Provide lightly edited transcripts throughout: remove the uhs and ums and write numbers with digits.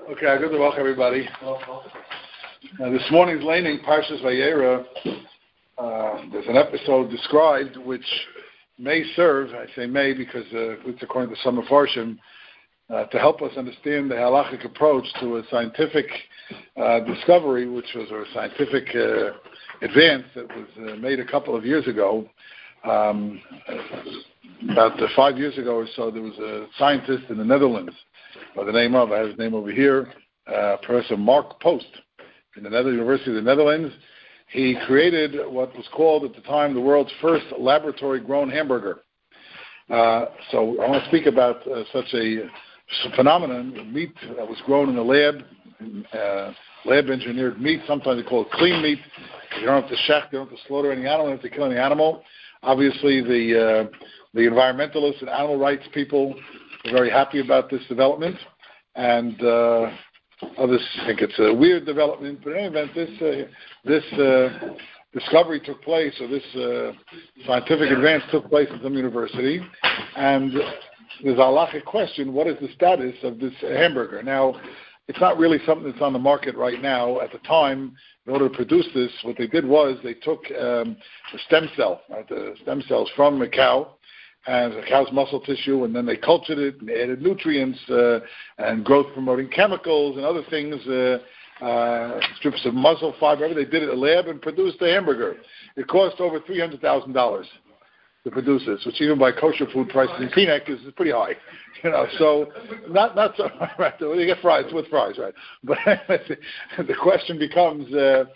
Okay, good to welcome everybody. This morning's laning, Parshas Vayera, there's an episode described which may serve, I say may because it's according to some Mefarshim, to help us understand the halachic approach to a scientific discovery, which was a scientific advance that was made a couple of years ago. About 5 years ago or so, there was a scientist in the Netherlands by the name of, I have his name over here, Professor Mark Post, in the University of the Netherlands. He created what was called at the time the world's first laboratory-grown hamburger. So I want to speak about such a phenomenon, meat that was grown in the lab, lab-engineered meat. Sometimes they call it clean meat. You don't have to shecht, you don't have to slaughter any animal, you don't have to kill any animal. Obviously, the environmentalists and animal rights people are very happy about this development, and others think it's a weird development. But in any event, this discovery took place, or this scientific advance took place at some university, and there's a halachic question: what is the status of this hamburger? Now, it's not really something that's on the market right now. At the time, in order to produce this, what they did was they took the stem cell, right, the stem cells from a cow, and the cow's muscle tissue, and then they cultured it and added nutrients and growth-promoting chemicals and other things, strips of muscle fiber. They did it in a lab and produced a hamburger. It cost over $300,000 to produce this, which even by kosher food prices in Teaneck is pretty high. So not so right. You get fries with fries, right? But the question becomes,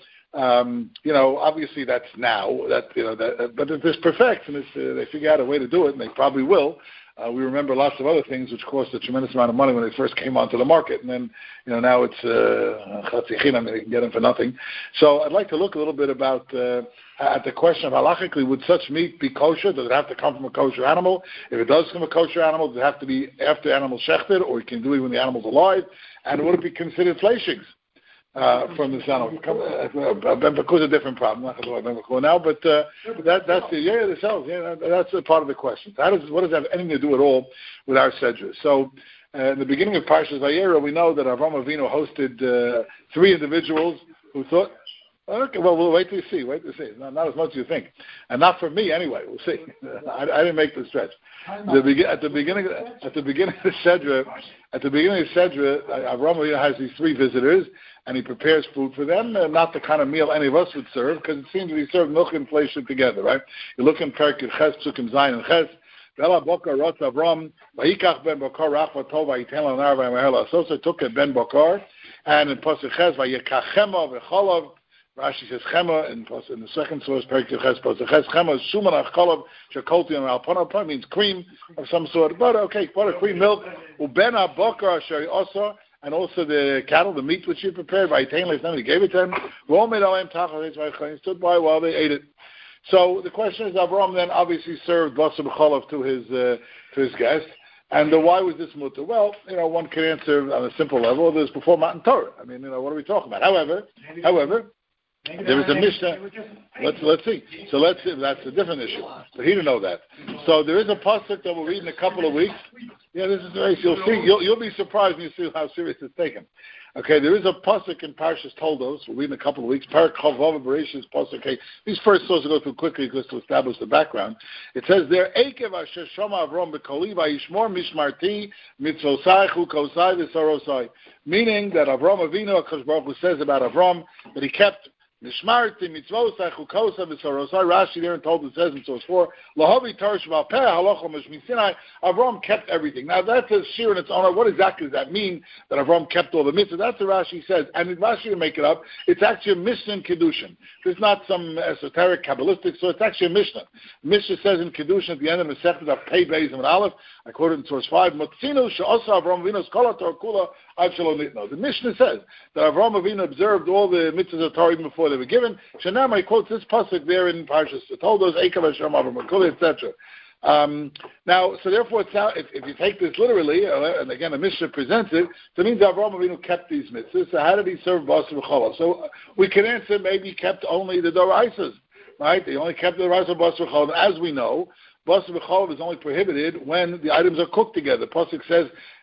obviously that's now but if this perfects and they figure out a way to do it, and they probably will. We remember lots of other things which cost a tremendous amount of money when they first came onto the market, and then now it's chatzi chinam, they can get them for nothing. So I'd like to look a little bit about at the question of halachically, would such meat be kosher? Does it have to come from a kosher animal? If it does come from a kosher animal, does it have to be after the animal shechted, or you can do it when the animal's alive? And would it be considered fleishings from this animal? Because a different problem. I'm not going to talk about now, but that's the cells. That's a part of the question. What does that have anything to do at all with our sedra? So in the beginning of Parshas Vayera, we know that Avram Avinu hosted 3 individuals who thought, okay, well, we'll wait to see. Not as much as you think. And not for me, anyway. We'll see. I didn't make the stretch. At the beginning of the Sedra, Avram Avinu has these 3 visitors, and he prepares food for them, not the kind of meal any of us would serve, because it seems to be served milk and inflation together, right? You look in Perek Ches, Psukim Zayin and Ches, Vela Bokar Rotz Avram, Vayikach ben Bokar Rachva Tov Vayitel Lanar Vayimahel Asosa, took a ben Bokar, and in Pasuk Ches, Vayikachema V'cholav, Rashi says Chema, in the second source, Perek Ches, Pasuk Ches, Chema is Shuman Acholav, Shakolti and Alpana, means cream of some sort, butter, cream, milk, Uben HaBokar Asher Osa, and also the cattle, the meat which he prepared, he gave it to them. He stood by while they ate it. So the question is, Avram then obviously served basar b'cholav to his guest, and why was this mutter? Well, one can answer on a simple level. This was before Matan Torah. I mean, what are we talking about? However, there is a Mishnah. Let's see. So let's see. That's a different issue. But he didn't know that. So there is a pasuk that we'll read in a couple of weeks. Yeah, this is very. You'll see. You'll be surprised when you see how serious it's taken. Okay, there is a pasuk in Parshas Toldos. We'll read in a couple of weeks. Parak Chavav Bereshis pasuk. Okay, these first sources go through quickly just to establish the background. It says there, Ekev Asher Shama Avram B'Koli Vayishmor Mishmarti Mitzvosai Chukosai V'Sorosai. Meaning that Avram Avinu, HaKadosh Baruch Hu says about Avram that he kept Nishmarti mitzvosai chukosa v'sorosai. Rashi there and told it says in source 4, Lahavi Tarsh Valpeh Halacha Mishmi Sinai. Avram kept everything. Now that's a shir in its own. What exactly does that mean that Avram kept all the mitzvahs? That's what Rashi says, and Rashi didn't make it up. It's actually a Mishnah in Kedushin. It's not some esoteric kabbalistic. So it's actually a Mishnah. Mishnah says in Kedushin at the end of the Masechet of Pei Beis and Aleph, I quoted in source 5, Motzinu she'osa Avram Avinu's kol haTorah kula ad shelo nitno. The Mishnah says that Avram Avinu observed all the mitzvahs of Torah even before they were given. Shanam, I quote this pasuk there in Parshas Toldos, Eikav Hashem Avram Akuli, etc. Now, so therefore, if you take this literally, and again, the Mishnah presents it, so it means that Avraham Avinu kept these mitzvahs. So how did he serve basar v'cholav? So we can answer maybe he kept only the doraisas, right? He only kept the doraisa basar v'cholav. As we know, basar v'cholav is only prohibited when the items are cooked together. The pasuk says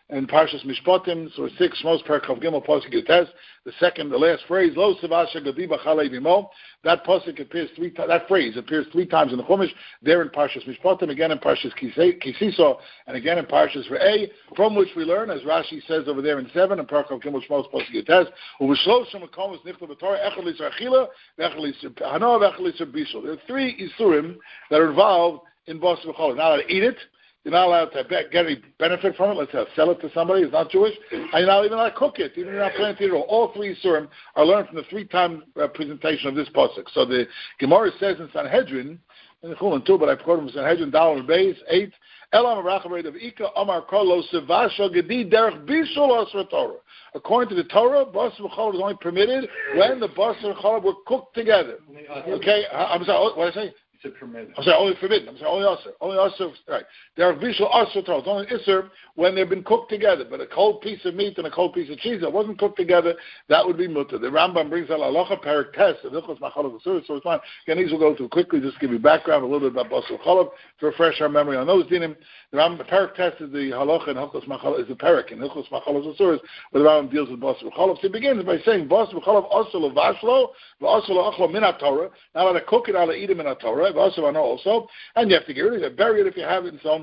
in Parshas Mishpatim, so 6, Shmos Perek Chav Gimel Pasuk Yutes. The last phrase, Lo Sevasha Gadi B'Chalei B'Mo. That pasuk appears that phrase appears 3 times in the Chumash. There in Parshas Mishpatim, again in Parshas Kisiso, and again in Parshas Re'eh, from which we learn, as Rashi says over there in 7, in Perek Chav Gimel Shmos Pasuk Yutes, U'V'Shloshim Makomos Nichtav B'Torah Echad L'Yisur Achila, V'Echad L'Yisur Hana, V'Echad L'Yisur Bishul. There are 3 isurim that are involved in Basar B'Cholov. Not allowed to eat it. You're not allowed to get any benefit from it. Let's say sell it to somebody who's not Jewish. And you're not even allowed to cook it. Even if you're not planning to eat it all. All 3 isurim are learned from the 3-time presentation of this pasuk. So the Gemara says in Sanhedrin, in the Chulin too, but I've quoted from Sanhedrin, Dalal Beis 8, Elam Rachav of Ika Amar Kolo Sevasha Gedi Derech Bishul Asra Torah. According to the Torah, Basar B'Cholov is only permitted when the Basar B'Cholov were cooked together. Okay, I'm sorry. What did I say? Permitted. I'm sorry, only forbidden. I'm sorry, only also. Only also, right. They are visual also Torah. It's only Isser when they've been cooked together. But a cold piece of meat and a cold piece of cheese that wasn't cooked together, that would be mutter. The Rambam brings out Halacha Perek Tes, the Hilchos Machalav Asur, so it's fine. Again, these will go through quickly, just to give you background, a little bit about Basar B'Cholov, to refresh our memory on those dinim. The Rambam, Perek Tes is the Halacha, and Hilchos Machalav is the Perek, and Hilchos Machalav Asur, where the Rambam deals with Basar B'Cholov. So he begins by saying, Basar B'Cholov also Levashlo, also L'Achlo Min HaTorah, not allowed to cook it, not allowed to eat it Min HaTorah, also I know also. And you have to get rid of it, bury it if you have it, and so on.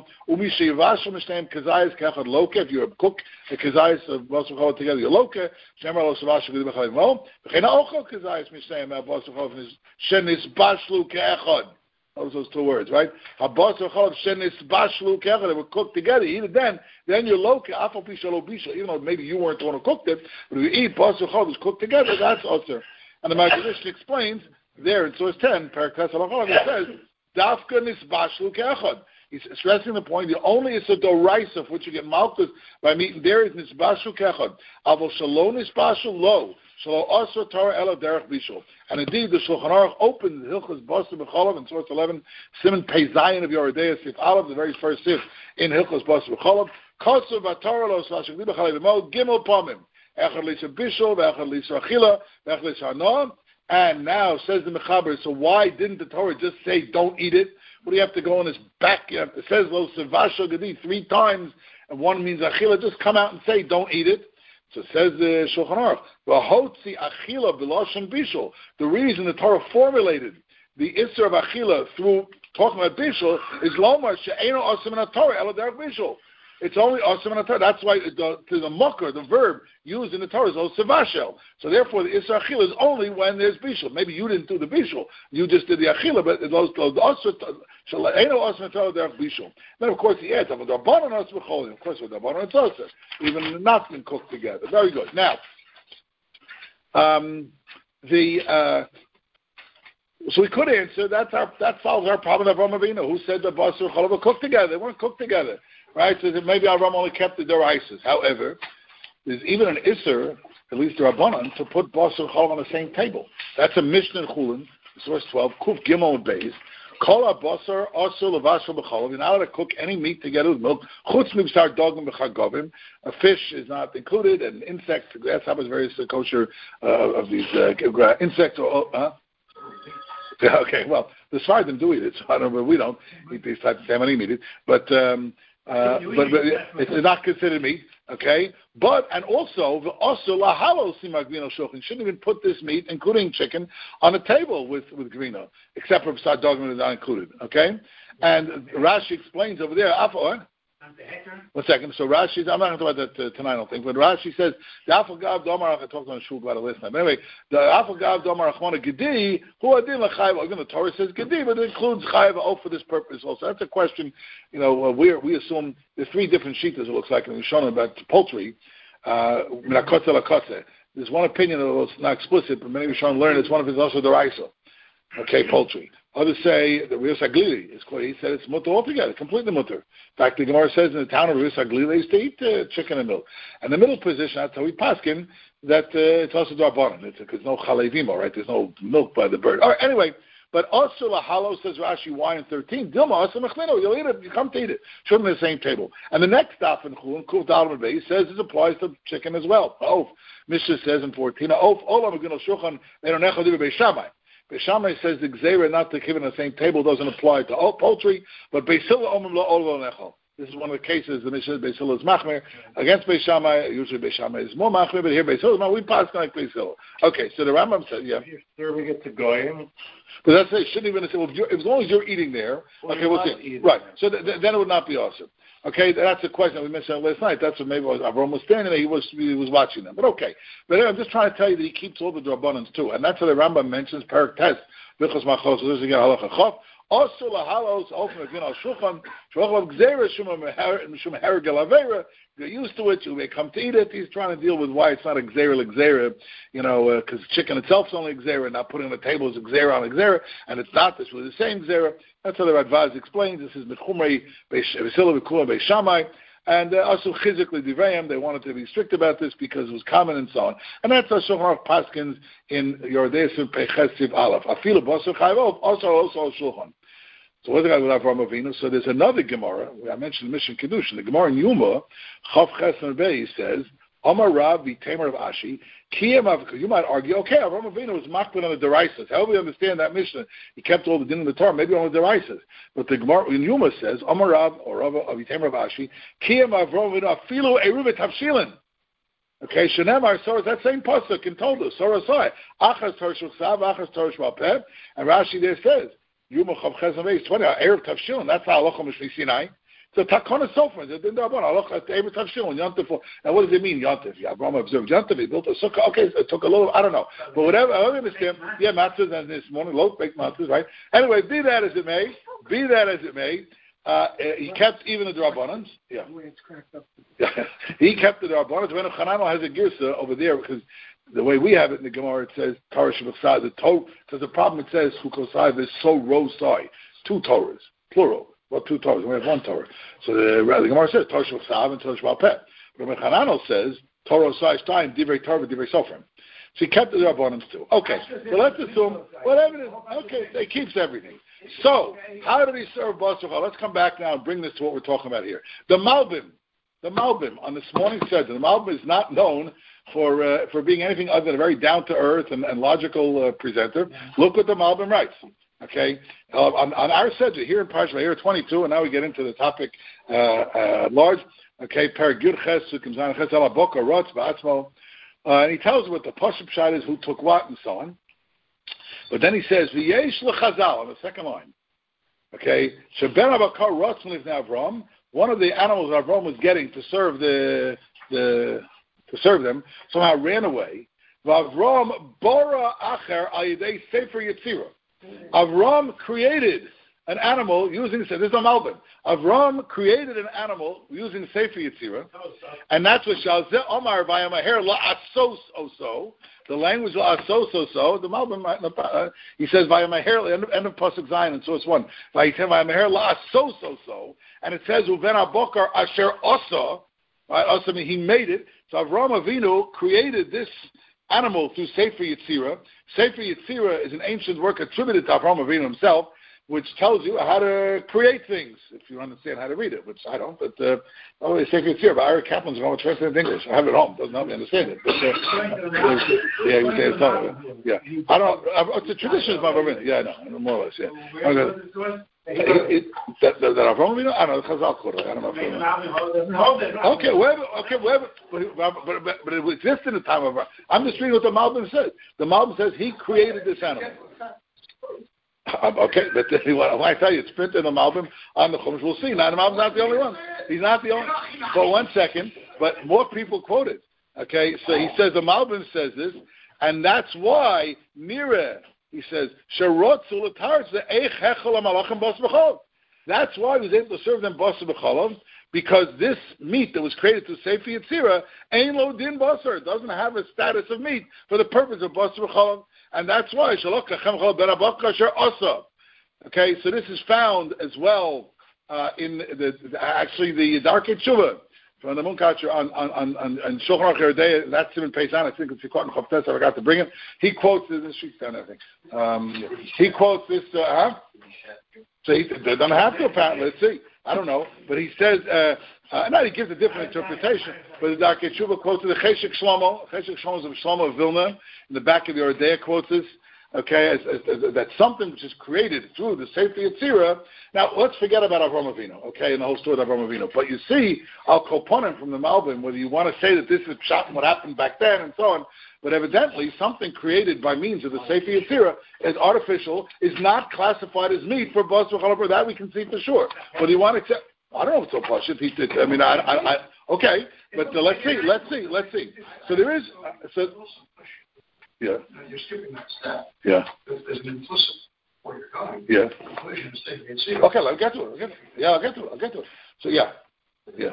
If you cook a kazayas of Basar B'Cholov together, you loke. Shemar lo savashu gedi b'chalei mo. V'chein ha'ochel kazayas mishnayim Basar B'Cholov shenis bashlu ke'echad. Those 2 words, right? Basar B'Cholov shenis bashlu ke'echad. They were cooked together. You eat it then you loke afal pi shelo bisha. Even though maybe you weren't the one who cooked it, but if you eat Basar B'Cholov is cooked together, that's also. And the Maggid explains there in source 10, Perek Tes Halacha, it says. Dafka nisbashlu ke'echad. He's stressing the point. The only is a doraisa of which you get malchus by meat and dairy is nisbashlu ke'echad. Avol shalo nisbashlu lo shalo asur Torah ela derech bishul. And indeed, the Shulchan Aruch opened the Hilchos Basar B'Cholov in source 11, Siman Pei Zayin of Yoredeya Sif Aleph, the very first sif in Hilchos Basar B'Cholov. Kotsu v'Torah lo savashu gedi b'chalei b'mo gimel pamim. Echad l'isur bishul, v'echad l'isur achila, v'echad l'isur hana. And now, says the Mechaber, so why didn't the Torah just say, don't eat it? What do you have to go on his back? You have to, it says, well, Sevasha Gedi 3 times, and one means Achila. Just come out and say, don't eat it. So it says the Shulchan Aruch, V'hotzi Achila b'loshen bishul. The reason the Torah formulated the Isser of Achila through talking about bishul is Lomar she'eno asim in Torah ela derech bishul. It's only asim in Torah. That's why the mucker, the verb used in the Torah is also sevashel. So therefore, the Isra Achila is only when there's bishul. Maybe you didn't do the bishul. You just did the Achila, but those bishul. Then of course he adds, of course with Rabbanon it's also even not been cooked together. Very good. Now, so we could answer that solves our problem of Avraham Avinu, who said that Basar B'Cholov were cooked together. They weren't cooked together. Right, so maybe Avraham only kept the deraises. However, there's even an Isser, at least the Rabbanan, to put Basar B'Cholov on the same table. That's a Mishnah in Chulin, source 12, Kuf Gimel and Beis. Kol HaBasar Asur L'Vashel B'Cholov. You're not allowed to cook any meat together with milk. Chutz Mibsar Dogim B'Chagavim. A fish is not included, and insects, grasshoppers, various kosher of these insects. Okay, well, the Sfardim do eat it, so I don't know, but we don't eat these types of salmon, eat it. But it's not considered meat, okay? And also lahalo simagvino shochin. Shouldn't even put this meat, including chicken, on a table with grino, except for psad dogma is not included, okay? And Rashi explains over there. One second. So Rashi, I'm not going to talk about that tonight, I don't think. But Rashi says the Afagav Domar. I talked on shul about it last time. But anyway, the Afagav Domar Achmona Gedi who adin lechayv. Even the Torah says Gedi, but it includes chayv for this purpose also. That's a question. You know, we assume there's 3 different shitas. It looks like in Rishonim about poultry. There's one opinion that was not explicit, but many Rishonim learn it's one of his also deraisa. Okay, poultry. Others say that Rios Aglili is quite. He said it's mutter altogether, completely mutter. In fact, the Gemara says in the town of Rios Aglili they used to eat chicken and milk. And the middle position, that's how we paskin, that it's also darbanan. Because there's no chalevimo, right? There's no milk by the bird. All right, anyway, but also lahalo says Rashi wine in 13. Dilma asa mechlino. You'll eat it. You come to eat it. Should be in the same table. And the next daf in Chulin, Kuf Dalman Beis, says it applies to chicken as well. Oaf. Mishnah says in 14. Oaf olam agino shulchan they don't echad Beis Shammai. Beis Shammai says the gzeira not to keep in the same table doesn't apply to poultry, but Beis Hillel omim lo olo nechal. This is one of the cases the Mishnah Beis Hillel is machmir against Beis Shammai. Usually Beis Shammai is more machmir, but here Beis Hillel, no, we pass like Beis Hillel. Okay, so the Rambam said, yeah. You're serving it to goyim. But that's it. Shouldn't even say, well, as long as you're eating there, well, okay, we'll see. Right. So then it would not be awesome. Okay, that's a question that we mentioned last night. That's what maybe Avram was standing there. He was watching them. But okay. But I'm just trying to tell you that he keeps all the drabbanans too, and that's what the Rambam mentions. Perak Tes Bichos Machos. This is again halacha chof. Also lahalos open again al shulchan shulchan gzeira shum her galavera. You're used to it. You may come to eat it. He's trying to deal with why it's not a gzeira, because chicken itself is only gzeira. Not putting on the table is a gzeira on a gzeira, and it's not. This was the same gzeira. That's how the Radvaz explains. This is Mechumrei Beisila V'Kula Beis Shammai, and also Chizikli Divrayim. They wanted to be strict about this because it was common and so on. And that's how Shulchan Aruch paskins in Yordei Siv Peiches Siv Aleph. Afilu Basar Chayvov also Shulchan. So what's the guy with Avraham Avinu? So there's another Gemara. I mentioned the Mission Kedushin. The Gemara in Yuma, Chav Chesed Bey says, Amar Rav v'Tamer of Ashi, Kiyam. You might argue, okay, Avraham Avinu was makbid on the deraisas. How do we understand that Mishnah? He kept all the din in the Torah, maybe on the deraisas. But the Gemara in Yuma says, Amar Rav or Rav v'Tamer of Ashi, Kiyam Avraham Avinu afilu eruvet tavshilin. Okay, Shenemar, so that same pasuk in Toldus, Sorah Sai, Achas Torah Shulchav, Achas Torah Shvalpeh, and Rashi there says, Yuma Chav Chesed Bey 20, Erev Tavshilin. That's how halacha Mishli Sinai. So Takana Sofra, the Din Darban, halacha Erev Tavshilin, Yontif. Now what does it mean, Yontif? Abraham observed Yontif. He built a sukkah. Okay, so it took a little. I don't know, but whatever. I don't understand. Yeah, matzahs and this morning, low baked matzahs, right? Anyway, be that as it may, he kept even the Darbanans. Yeah. He kept the Darbanans. When Chananel has a girsa over there because. The way we have it in the Gemara, it says Torah Shabbat the Torah. Because the problem it says Chukosai is so rosai, 2 Torahs, plural. Well, 2 Torahs. We have 1 Torah. So the Gemara says Torah Shabbat and Torah Shabbat Peh. Rabbi Hananel says Torah Sai Stein Divrei Torah Divrei Sofrim. So he kept the Rabbanans too. Okay, so let's assume whatever it is. Okay, he keeps everything. So how did he serve Basar? Let's come back now and bring this to what we're talking about here. The Malbim on this morning's Seder. The Malbim is not known for being anything other than a very down-to-earth and logical presenter. Look what the Malbim writes. Okay, on our Seder here in Parashah here 22, and now we get into the topic large. Okay, Perek Yud Ches Sukim Zayin Ches Ala Boka Rotz Ba'atzmo, and he tells what the Pashup Pshat is, who took what, and so on. But then he says V'yesh LeChazal on the second line. Okay, Sheben Abakar Rotz Livnei Avram. One of the animals that Avram was getting to serve to serve them, somehow ran away. Avram bara acher al yedei sefer Yetzirah. Avram created an animal using, this is a Malbim. Avram created an animal using Sefer Yetzirah, and that's what Shalzeh Omar Vayamaher la'asos oso. The language la'asos oso. The Malbim, he says Vayamaher, end of Pasuk Zayin in source 1. Vayamaher la'asos oso, and it says Uven Abokar Asher Osa. Also, he made it. So Avram Avinu created this animal through Sefer Yetzirah. Sefer Yetzirah is an ancient work attributed to Avram Avinu himself, which tells you how to create things, if you understand how to read it, which I don't, but only Sefer Yetzirah, but Ira Kaplan's going to translate it in English. I have it at home. Doesn't help me understand it. But, yeah, you say it's not. Yeah. I don't, it's a tradition of Avram Avinu. Yeah, I know, more or less, yeah. That Avram Avinu? I don't know, Chazal Korah. I don't know. Okay, wherever, but it existed in the time of Avram. I'm just reading what the Malbim says. The Malbim says he created this animal. Okay, but when I tell you it's printed in the Malbim on the Chumash, we'll see. Now the Malbim's not the only one. He's not the only. But 1 second, but more people quote it. Okay, so he says the Malbim says this, and that's why Nira. He says, that's why he was able to serve them basar b'chalav, because this meat that was created to Sefer Yetzirah ain't lo din basar. It doesn't have a status of meat for the purpose of basar b'chalav, and that's why okay, so this is found as well in the Darkei Tshuva from the Munkacher on Shulchan Aruch Yerdei. That's Simon Peisan. I think it's caught in Chavtes. I forgot to bring him. He quotes this. She's down, I think. He quotes this. So he doesn't have to apparently. Let's see. I don't know, but he says. Now he gives a different interpretation. But the Darkei Tshuva quotes the Cheshek Shlomo. Cheshek Shlomo is of Shlomo of Vilna. In the back of the Yerdei quotes this. okay, that something which is created through the safety Yetzirah. Now, let's forget about Avraham Avinu, okay, and the whole story of Avraham Avinu. But you see, Al Koponim from the Malbim, whether you want to say that this is shot what happened back then and so on, but evidently something created by means of the safety Yetzirah is artificial, is not classified as meat for Bas V'Chalav. That we can see for sure. But you want to accept, I don't know if it's so pashut. Okay, but let's see. So there is, yeah. You're skipping that step. Yeah. There's an implicit where you're going. Yeah. The conclusion is safety and seal. Okay, I'll get to it. I'll get to it. So yeah. Yeah.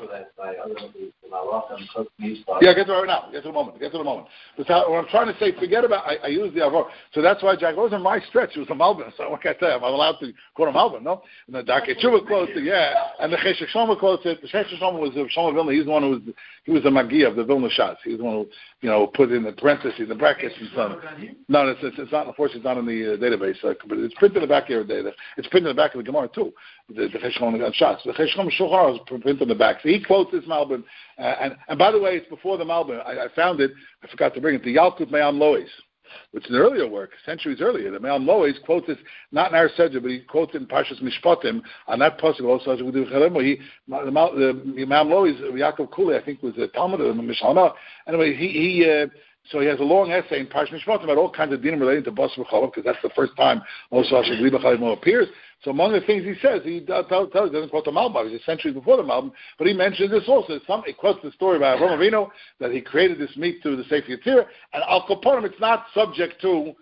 Yeah, get to it right now. Get to the moment. But what I'm trying to say, forget about, I use the Avor. So that's why Jack wasn't my stretch. It was a Malbim. So what can I tell you? I'm allowed to quote a Malbim, no? And the Darkei Tshuva quotes it, yeah. And the Cheshek Shlomo quotes it. The Cheshek Shlomo was Shlomo Vilna. He's the one he was the Magi of the Vilna Shas. He was the one who, put in the parentheses, the brackets and so on. No, it's not, unfortunately, it's not in the database. But it's printed in the back here. It's printed in the back of the Gemara, too. The Cheshek Shlomo Shas. The Cheshek Shlomo Shulchan was printed in the back. So he quotes this Malbim. And by the way, it's before the Malbim. I found it. I forgot to bring it. The Yalkut Me'am Lois, which is an earlier work, centuries earlier. The Me'am Lois quotes this, not in our Sedja, but he quotes it in Parshas Mishpatim, on that pasuk also. The Me'am Lois, Yaakov Kuli, I think was a Talmud of Mishalma. Anyway, so he has a long essay in Parshas Mishpatim about all kinds of dinim relating to Bas V'Chalav, because that's the first time also Hashem Gli B'Chalav appears. So among the things he says, he doesn't quote the Malbim. He's a century before the Malbim, but he mentions this also. He quotes the story about Avraham Avinu, that he created this meat through the safety of Yetzirah, and Al Koponim, it's not subject to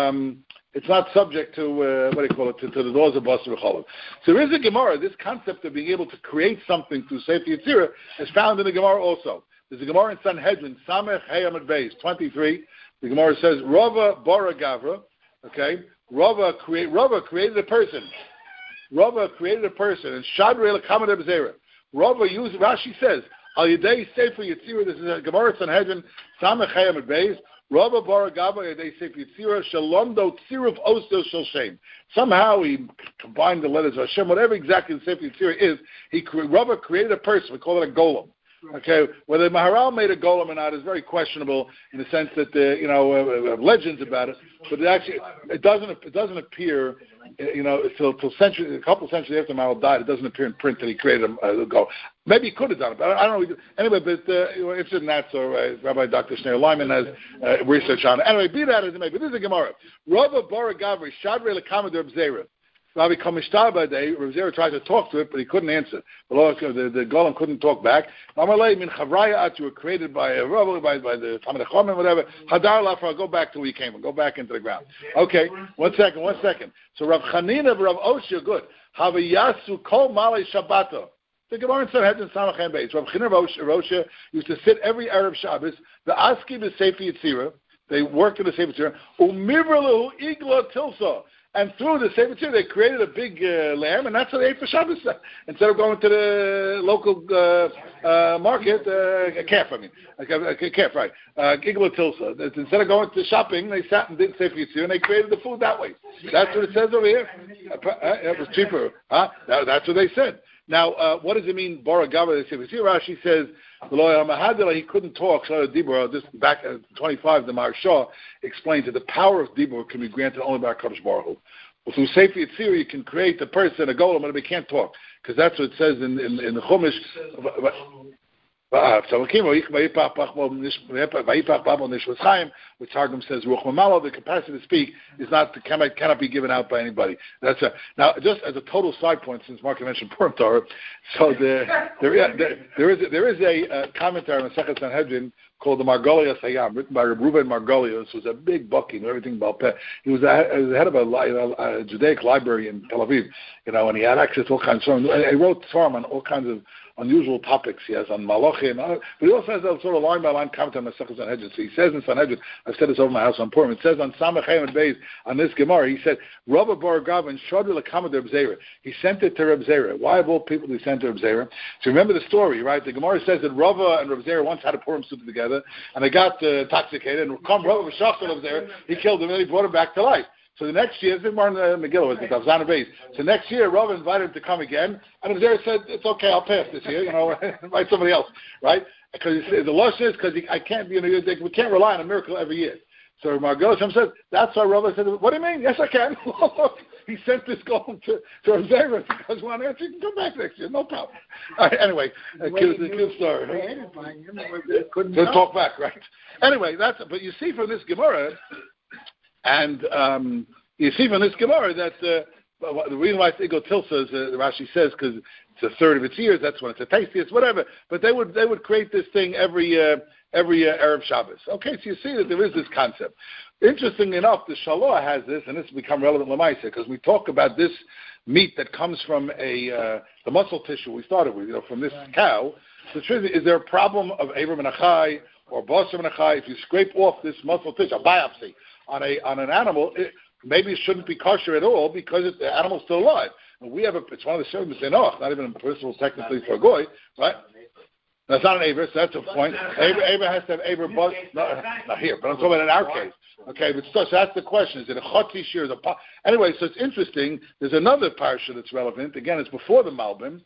to the laws of Bas V'Chalav. So there is a Gemara. This concept of being able to create something through safety of Yetzirah is found in the Gemara also. There's a Gemara in Sanhedrin, Samech Hayamad Beis 23. The Gemara says, Rava Bara Gavra, okay. Rava created a person. And Shadrei L'Kamad B'Zera. Rava used, Rashi says, Al Yedei Sefer Yetzirah, this is a Gemara Sanhedrin, Samech Hayamad Beis, Rava Bara Gavra Yedei Sefer Yetzirah, Shalom Do Tziruf Osto Shel Shem. Somehow he combined the letters of Hashem, whatever exactly the Sefer Yetzirah is, Rava created a person, we call it a golem. Okay, whether Maharal made a golem or not is very questionable in the sense that we have legends about it, but it doesn't appear, till a couple centuries after Maharal died, it doesn't appear in print that he created a golem. Maybe he could have done it, but I don't know. Anyway, but you're interested in that, so Rabbi Dr. Shneur Lyman has research on it. Anyway, be that as it may, but this is a Gemara. Rava Bara Gavri Shadrei L'Kamad B'Zera. Rabbi Kamishtar by day, Rav Zera tried to talk to it, but he couldn't answer. The golem couldn't talk back. Mamalei min chavraya you were created by a Rabbi, by the Talmid Chacham, whatever. Hadar lafra, go back to where you came from. Go back into the ground. Okay, one second. So Rav Chanina of Rav Oshia, good. Havayasu kol malei Shabbato. The Gemara in Sanhedrin Samach Hayam Beis. Rav Chanina of Oshia used to sit every Erev Shabbos. The Aski b'Sefer Yetzirah. They worked in the Sefer Yetzirah. Umivrelu igla tilsa. And through the Sefer Yetzirah, they created a big lamb, and that's what they ate for Shabbos. Instead of going to the local market, a calf, right? Igla Tilsa. Instead of going to shopping, they sat and did Sefer Yetzirah, and they created the food that way. That's what it says over here. It was cheaper. That's what they said. Now, what does it mean, Bara Gava? Rashi says, he couldn't talk. So Dibur, this back at 25, the Maharsha explains that the power of Dibur can be granted only by Kadosh Baruch Hu. Well, through Sefer Yetzirah, you can create a person, a golem, but they can't talk, because that's what it says in the Chumash. Which Targum says the capacity to speak cannot be given out by anybody. That's now just as a total side point, since Mark mentioned Purim Torah, so there is a commentary on the Masechet Sanhedrin called the Margolius Hayam, written by Reuben Margolius, who was a big bucky, knew everything about Peh. He was the head of a Judaic library in Tel Aviv, and he had access to all kinds of songs. He wrote Svarim on all kinds of unusual topics. He has on Malachi, but he also has a sort of line-by-line comment on the Masechet Sanhedrin. So he says in Sanhedrin, I've said this over my house on Purim, it says on Samech Hayam Beis, on this Gemara, he said, Rabba Bar Gav and Shadrei L'Kamad Reb Zera. He sent it to Reb Zera. Why of all people did he send to Reb Zera? So remember the story, right? The Gemara says that Rava and Reb Zera once had a Purim soup together, and they got intoxicated, and come Rava V'Shachar Reb Zera, he killed him, and he brought him back to life. So the next year, this is more in the Megillah, with the Tavzana Beis. So next year, Rava invited him to come again, and Zera said, it's okay, I'll pass this year, invite somebody else, right? Because the law says, because I can't, we can't rely on a miracle every year. So Margosham says, that's why Rabbi said, what do you mean? Yes, I can. He sent this golem to Zera. Because one answer, you can come back next year, no problem. All right, anyway, cute story. Couldn't talk back, right? Anyway, but you see from this Gemara, and you see from this Gemara that the reason why it's Ego Tilsa is Rashi says because it's a third of its years. That's when it's the tastiest, whatever. But they would create this thing every Erev Shabbos. Okay, so you see that there is this concept. Interestingly enough, the Shalah has this, and this has become relevant Lamaisa because we talk about this meat that comes from the muscle tissue we started with, from this cow. So is there a problem of Aver Menachai or Basar Menachai? If you scrape off this muscle tissue, a biopsy on an animal, maybe it shouldn't be kosher at all because the animal's still alive. And we have it's one of the servants in Enoch, not even in principle technically for a goy, right? That's not an Aver, so that's a point. Aver has to have Aver, but not here, but I'm talking about in our case. Okay, but so that's the question. Is it a chotzi shir? Anyway, so it's interesting. There's another parsha that's relevant. Again, it's before the Malbim,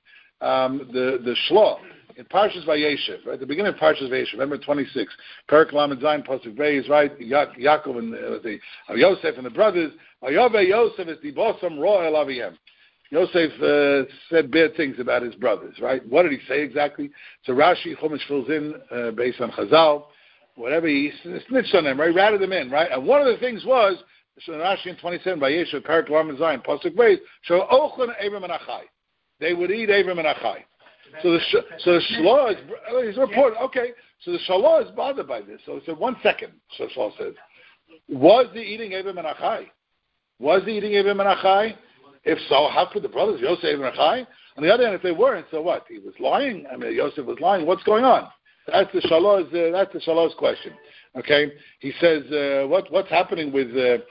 the Shlah. In Parshas Vayeshev, right? The beginning of Parshas Vayeshev, remember 26. Perak Lamed Zayin Pasuk Beis, right? Yaakov and the Yosef and the brothers. Ayave Yosef is the bosom roa el aviyem. Yosef said bad things about his brothers, right? What did he say exactly? So Rashi Chumash fills in based on Chazal, whatever he snitched on them, right? Ratted them in, right? And one of the things was, so Rashi in 27 Vayeshev, Perak Lamed Zayin Pasuk Beis, so Ochlan Avraham and Achai. They would eat Avraham and Achai. So the Shalah is reported. Okay, so the Shalah is bothered by this. So 1 second. So Shalah says, was he eating Avraham and Achai? Was he eating Avraham and Achai? If so, how could the brothers Yosef and Achai? On the other hand, if they weren't, so what? He was lying. I mean, Yosef was lying. What's going on? That's the Shalah's question. Okay, he says, what's happening with the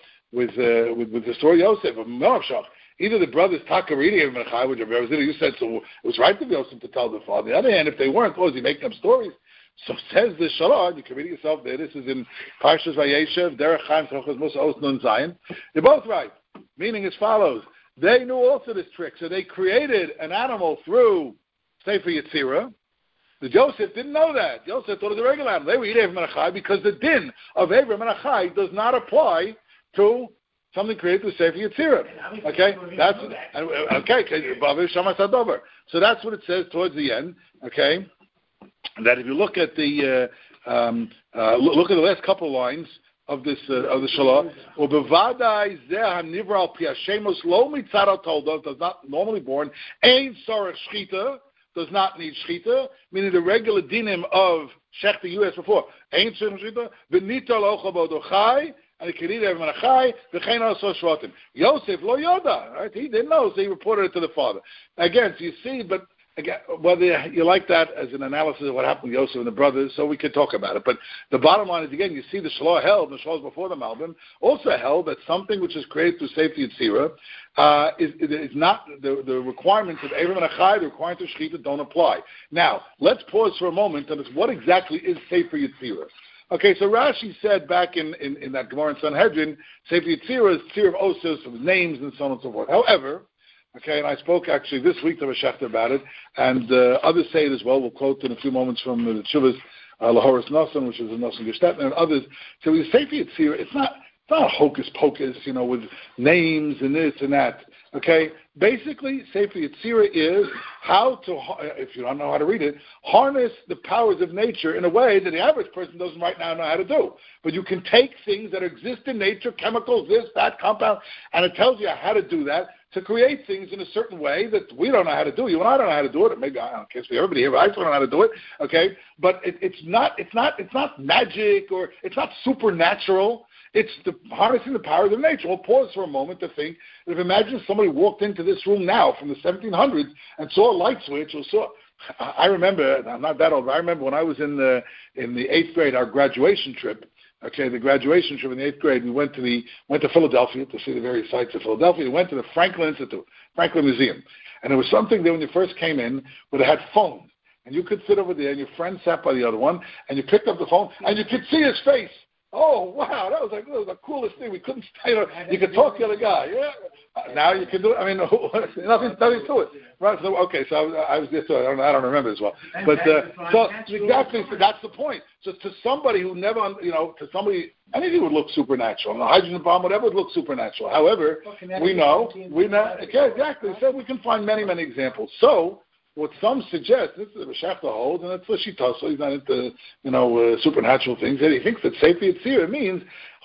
story of Yosef of Moab? Either the brothers Takaridi and Menachai, which you said, so it was right of Yosef to tell the father. On the other hand, if they weren't, was he making up stories? So says the Shalah, you can read it yourself there. This is in Parshas Vayeshev, Derech Chaim Chochos Musa Os Nun Zayin. They're both right. Meaning as follows: they knew also this trick, so they created an animal through Sefer Yetzirah. The Joseph didn't know that. Joseph thought it was a regular animal. They were eating Avraham Menachai because the din of Avraham Menachai does not apply to something created through Sefer Yetzirah. Okay, that's so that's what it says towards the end. Okay, that if you look at the look at the last couple of lines of this of the Shalah, does not normally born, Ein Sarach Shchita, does not need Shchita, meaning the regular dinim of Shechta U.S. before. Ein Sarach Shchita, V'nita locha bodochai, and he could eat Avraham Menachai, v'chein also shvatim. Yosef lo yoda, right? He didn't know, so he reported it to the father. Again, so you see, but again, whether you like that as an analysis of what happened with Yosef and the brothers, so we could talk about it. But the bottom line is, again, you see the Shalah held, and the Shalah before the Malbim, also held that something which is created through Sefer Yetzirah is not, the requirements of Avraham Menachai, the requirements of Shechita don't apply. Now, let's pause for a moment on what exactly is Sefer Yetzirah. Okay, so Rashi said back in that Gemara in Sanhedrin, Sefer Yetzirah is Tzir of Osos, of names and so on and so forth. However, okay, and I spoke actually this week to Mashiach about it, and others say it as well. We'll quote in a few moments from the Tshuvas Lahoris Nosson, which is a Nosson Gestetner, and others. So we say Sefer Yetzirah, it's not hocus pocus, with names and this and that. Okay, basically, Sefer Yetzirah is how to, if you don't know how to read it, harness the powers of nature in a way that the average person doesn't right now know how to do. But you can take things that exist in nature, chemicals, this, that, compound, and it tells you how to do that, to create things in a certain way that we don't know how to do. You and I don't know how to do it. Or maybe I don't care for everybody here, but I don't know how to do it. Okay, but it's not magic, or it's not supernatural. It's the harnessing the powers of nature. We'll pause for a moment to think that if imagine somebody walked into this room now from the 1700s and saw a light switch, or saw. I remember, I'm not that old, but I remember when I was in the 8th grade, our graduation trip. Okay, the graduation trip in the 8th grade, we went to Philadelphia to see the various sites of Philadelphia. We went to the Franklin Institute, Franklin Museum, and there was something there when you first came in where they had phones, and you could sit over there, and your friend sat by the other one, and you picked up the phone, and you could see his face. Oh, wow, that was the coolest thing. We couldn't, you could talk to the other guy. Yeah. Now you can do it. I mean, nothing to it. Right. So, okay, so I was there, so I don't remember as well. But, so exactly, so that's the point. So to somebody who never, to somebody, anything would look supernatural. A hydrogen bomb, whatever would look supernatural. However, we know, okay, exactly. So we can find many, many examples. So, what some suggest, this is a Shechta holds, and it's a Shita, so he's not into, supernatural things. And he thinks that Sefer Yetzirah means,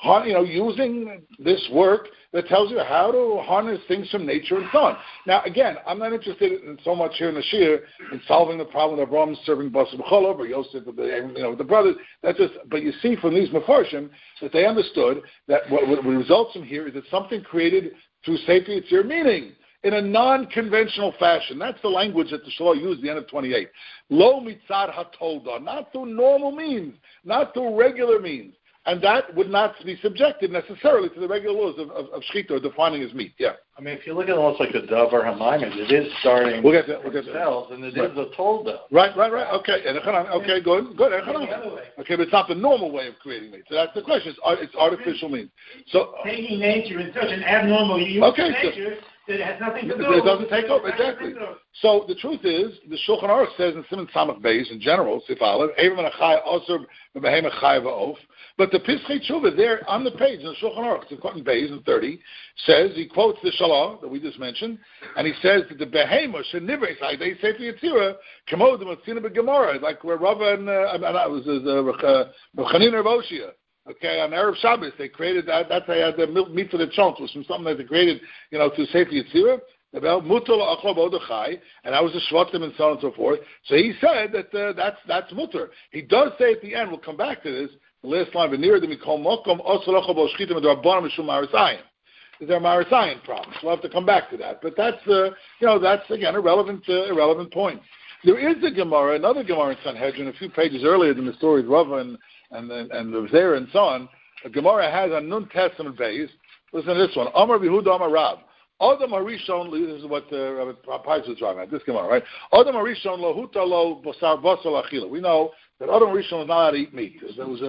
using this work that tells you how to harness things from nature and so on. Now, again, I'm not interested in so much here in the Shir in solving the problem of Avraham serving Basar B'cholov or Yosef with the brothers. But you see from these Mefarshim that they understood that what results from here is that something created through Sefer Yetzirah, meaning in a non-conventional fashion. That's the language that the Shalom used at the end of 28. Lo mitzad hatolda, not through normal means, not through regular means. And that would not be subjected necessarily to the regular laws of shechita, or defining as meat. Yeah. I mean, if you look at almost like the davar hamayim, it is starting with cells, and it is a tolda. Right. Okay. Okay, good. Okay, but it's not the normal way of creating meat. So that's the question. It's artificial means. So taking nature in such an abnormal use of nature that it has nothing to do. It doesn't take over, exactly. So the truth is, the Shulchan Aruch says in Siman Samach Beis in general, Sif Aleph, Eirim and Achai Osir Bebehem Achai Va'of. But the Pischei Tshuva there on the page in the Shulchan Aruch, in Cotton Beis in 30, says, he quotes the Shalah that we just mentioned, and he says that the Behema should never say they say for Yetzirah, Kamo the Matzina B'Gemara, like where Rava and it was Chanina Rav Oshia. Okay, on Erev Shabbos they created that. That's they had the meat for the chunks was from something that they created, to Sefer Yetzirah. About mutal achla bodachai, and that was the shvatim and so on and so forth. So he said that that's mutter. He does say at the end, we'll come back to this. The last line, v'nir dem mikol mokom osalacha b'oshchitim adarbanim mishum marisayim. Is there a marisayim problem? So we'll have to come back to that. But that's that's again a relevant point. There is a Gemara, another Gemara in Sanhedrin, a few pages earlier than the story of Rava and Rav Zera and so on. A Gemara has a Nun Testament base. Listen to this one. Amar Yehuda Amar Rav. Adam Harishon, this is what Rabbi Pais was driving at, this Gemara, right? Adam Harishon lo huta lo basar achila. We know that Adam Harishon was not allowed to eat meat. There was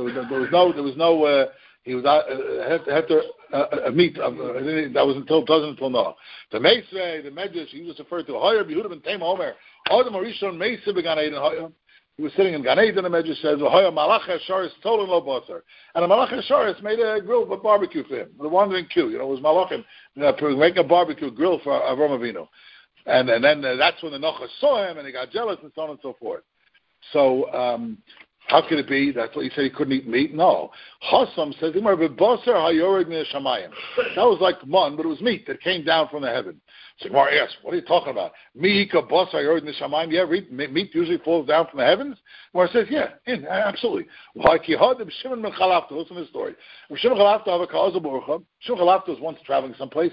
no he was had to meat that was until Noah. The Meisrei, the Medrash, he was referred to Hoyer Yehuda ben Tema Omer. Adam Harishon Meisrei began Eden Hoyer. He was sitting in Gan Eden, the Medrash says, Hoyer Malach Hasharis Tolan lo basar. And the Malach Hasharis made a grill, a barbecue for him. The wandering Q, it was Malachim making a barbecue grill for Avraham Avinu. And then that's when the Noach saw him and he got jealous and so on and so forth. So how could it be? That's what he said, he couldn't eat meat? No. Hossam says, that was like mun, but it was meat that came down from the heaven. So Gemara asks, what are you talking about? Yeah, meat usually falls down from the heavens? Gemara says, yeah, absolutely. Listen to the story. Shimon Chalafta was once traveling someplace.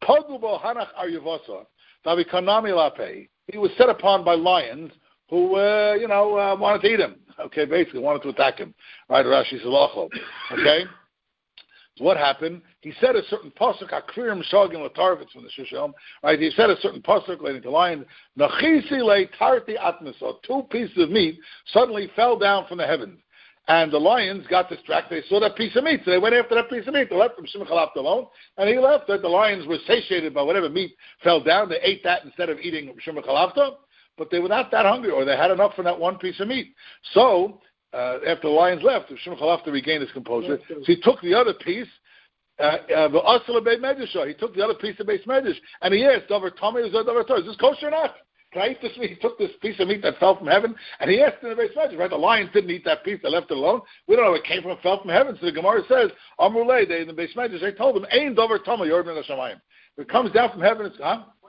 He was set upon by lions who, wanted to eat him. Okay, basically wanted to attack him. Right, Rashi says, okay? So what happened? He said a certain pasuk, Akririm Shogim Latarvitz from the Shushalom. Right, he said a certain pasuk relating to lions. Nachisi le tarti atmaso. 2 pieces of meat suddenly fell down from the heavens. And the lions got distracted. They saw that piece of meat, so they went after that piece of meat. They left him Shimon Chalafta alone, and he left it. The lions were satiated by whatever meat fell down. They ate that instead of eating Shimon Chalafta, but they were not that hungry, or they had enough for that one piece of meat. So after the lions left, Shimon Chalafta regained his composure. So he took the other piece. He took the other piece of base medrash, and he asked, "Davar Tomei, is this kosher or not? Can I eat this meat?" He took this piece of meat that fell from heaven, and he asked in the base medrash. Right, the lions didn't eat that piece; they left it alone. We don't know it came from, fell from heaven. So the Gemara says, "Amrulei." They in the base medrash, they told him, "Ein Davar Tomei Yord Min Hashamayim." If it comes down from heaven, it's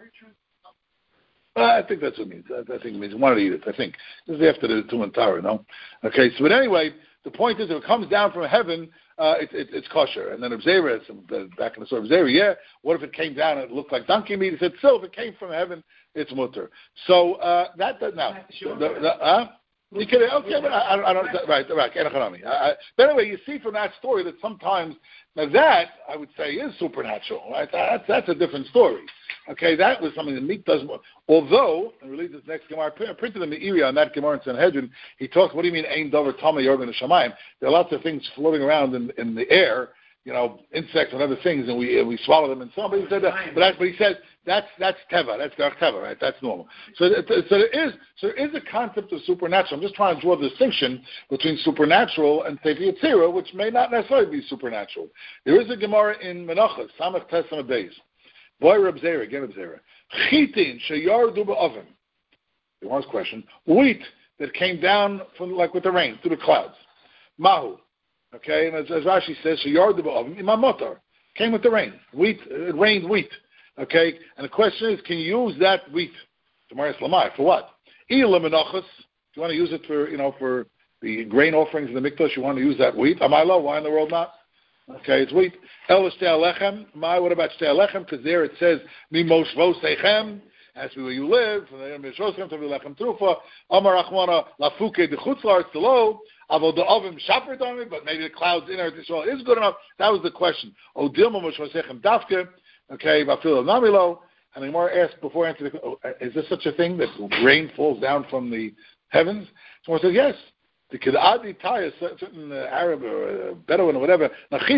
I think that's what it means. I think it means he wanted to eat it. I think this is after the Tuman Torah, no? Okay, so but anyway, the point is, if it comes down from heaven, it's kosher. And then Obzera, back in the story of Obzera, what if it came down and it looked like donkey meat? He said, still, if it came from heaven, it's mutter. So now, You can, okay, but I don't, right, but anyway, you see from that story that sometimes, now that, I would say, is supernatural, right? That's a different story. Okay, that was something the meat doesn't, although, and we read this next Gemara, printed in the area on that Gemara in Sanhedrin, he talks, what do you mean, Ein Dover Tama Yorgan Shamayim? There are lots of things floating around in the air, insects and other things, and we swallow them and so on. But he said that, but he says that's teva, that's teva, right? That's normal. So there is a concept of supernatural. I'm just trying to draw the distinction between supernatural and Sefer Yetzirah, which may not necessarily be supernatural. There is a Gemara in Menachos, Samach Tesam Beis, Boy Reb Zera, again Reb Zera, Chitin sheyardu ba'oven. The one question: wheat that came down from with the rain through the clouds. Mahu. Okay, and as Rashi says, sheyardu ba'oven imamotar, came with the rain. Wheat, it rained wheat. Okay, and the question is, can you use that wheat, Tamaris Lamai, for what? Ila menachos. Do you want to use it for the grain offerings in the mikdash? You want to use that wheat? Amalo, why in the world not? Okay, it's wheat. El shtei alechem. What about shtei alechem? Because there it says mimosh vosechem. As to where you live, from the mishoschem to the lechem trufa. Amar Achmana lafuke de chutzlar below. Avo the oven shaper dami, but maybe the clouds in Eretz Yisrael is good enough. That was the question. O dilma mishosechem dafke. Okay, Bafil namilo. And the Gemara asked before answering, is there such a thing that rain falls down from the heavens? Someone says yes. The Kidadi Taya, certain Arab or Bedouin or whatever,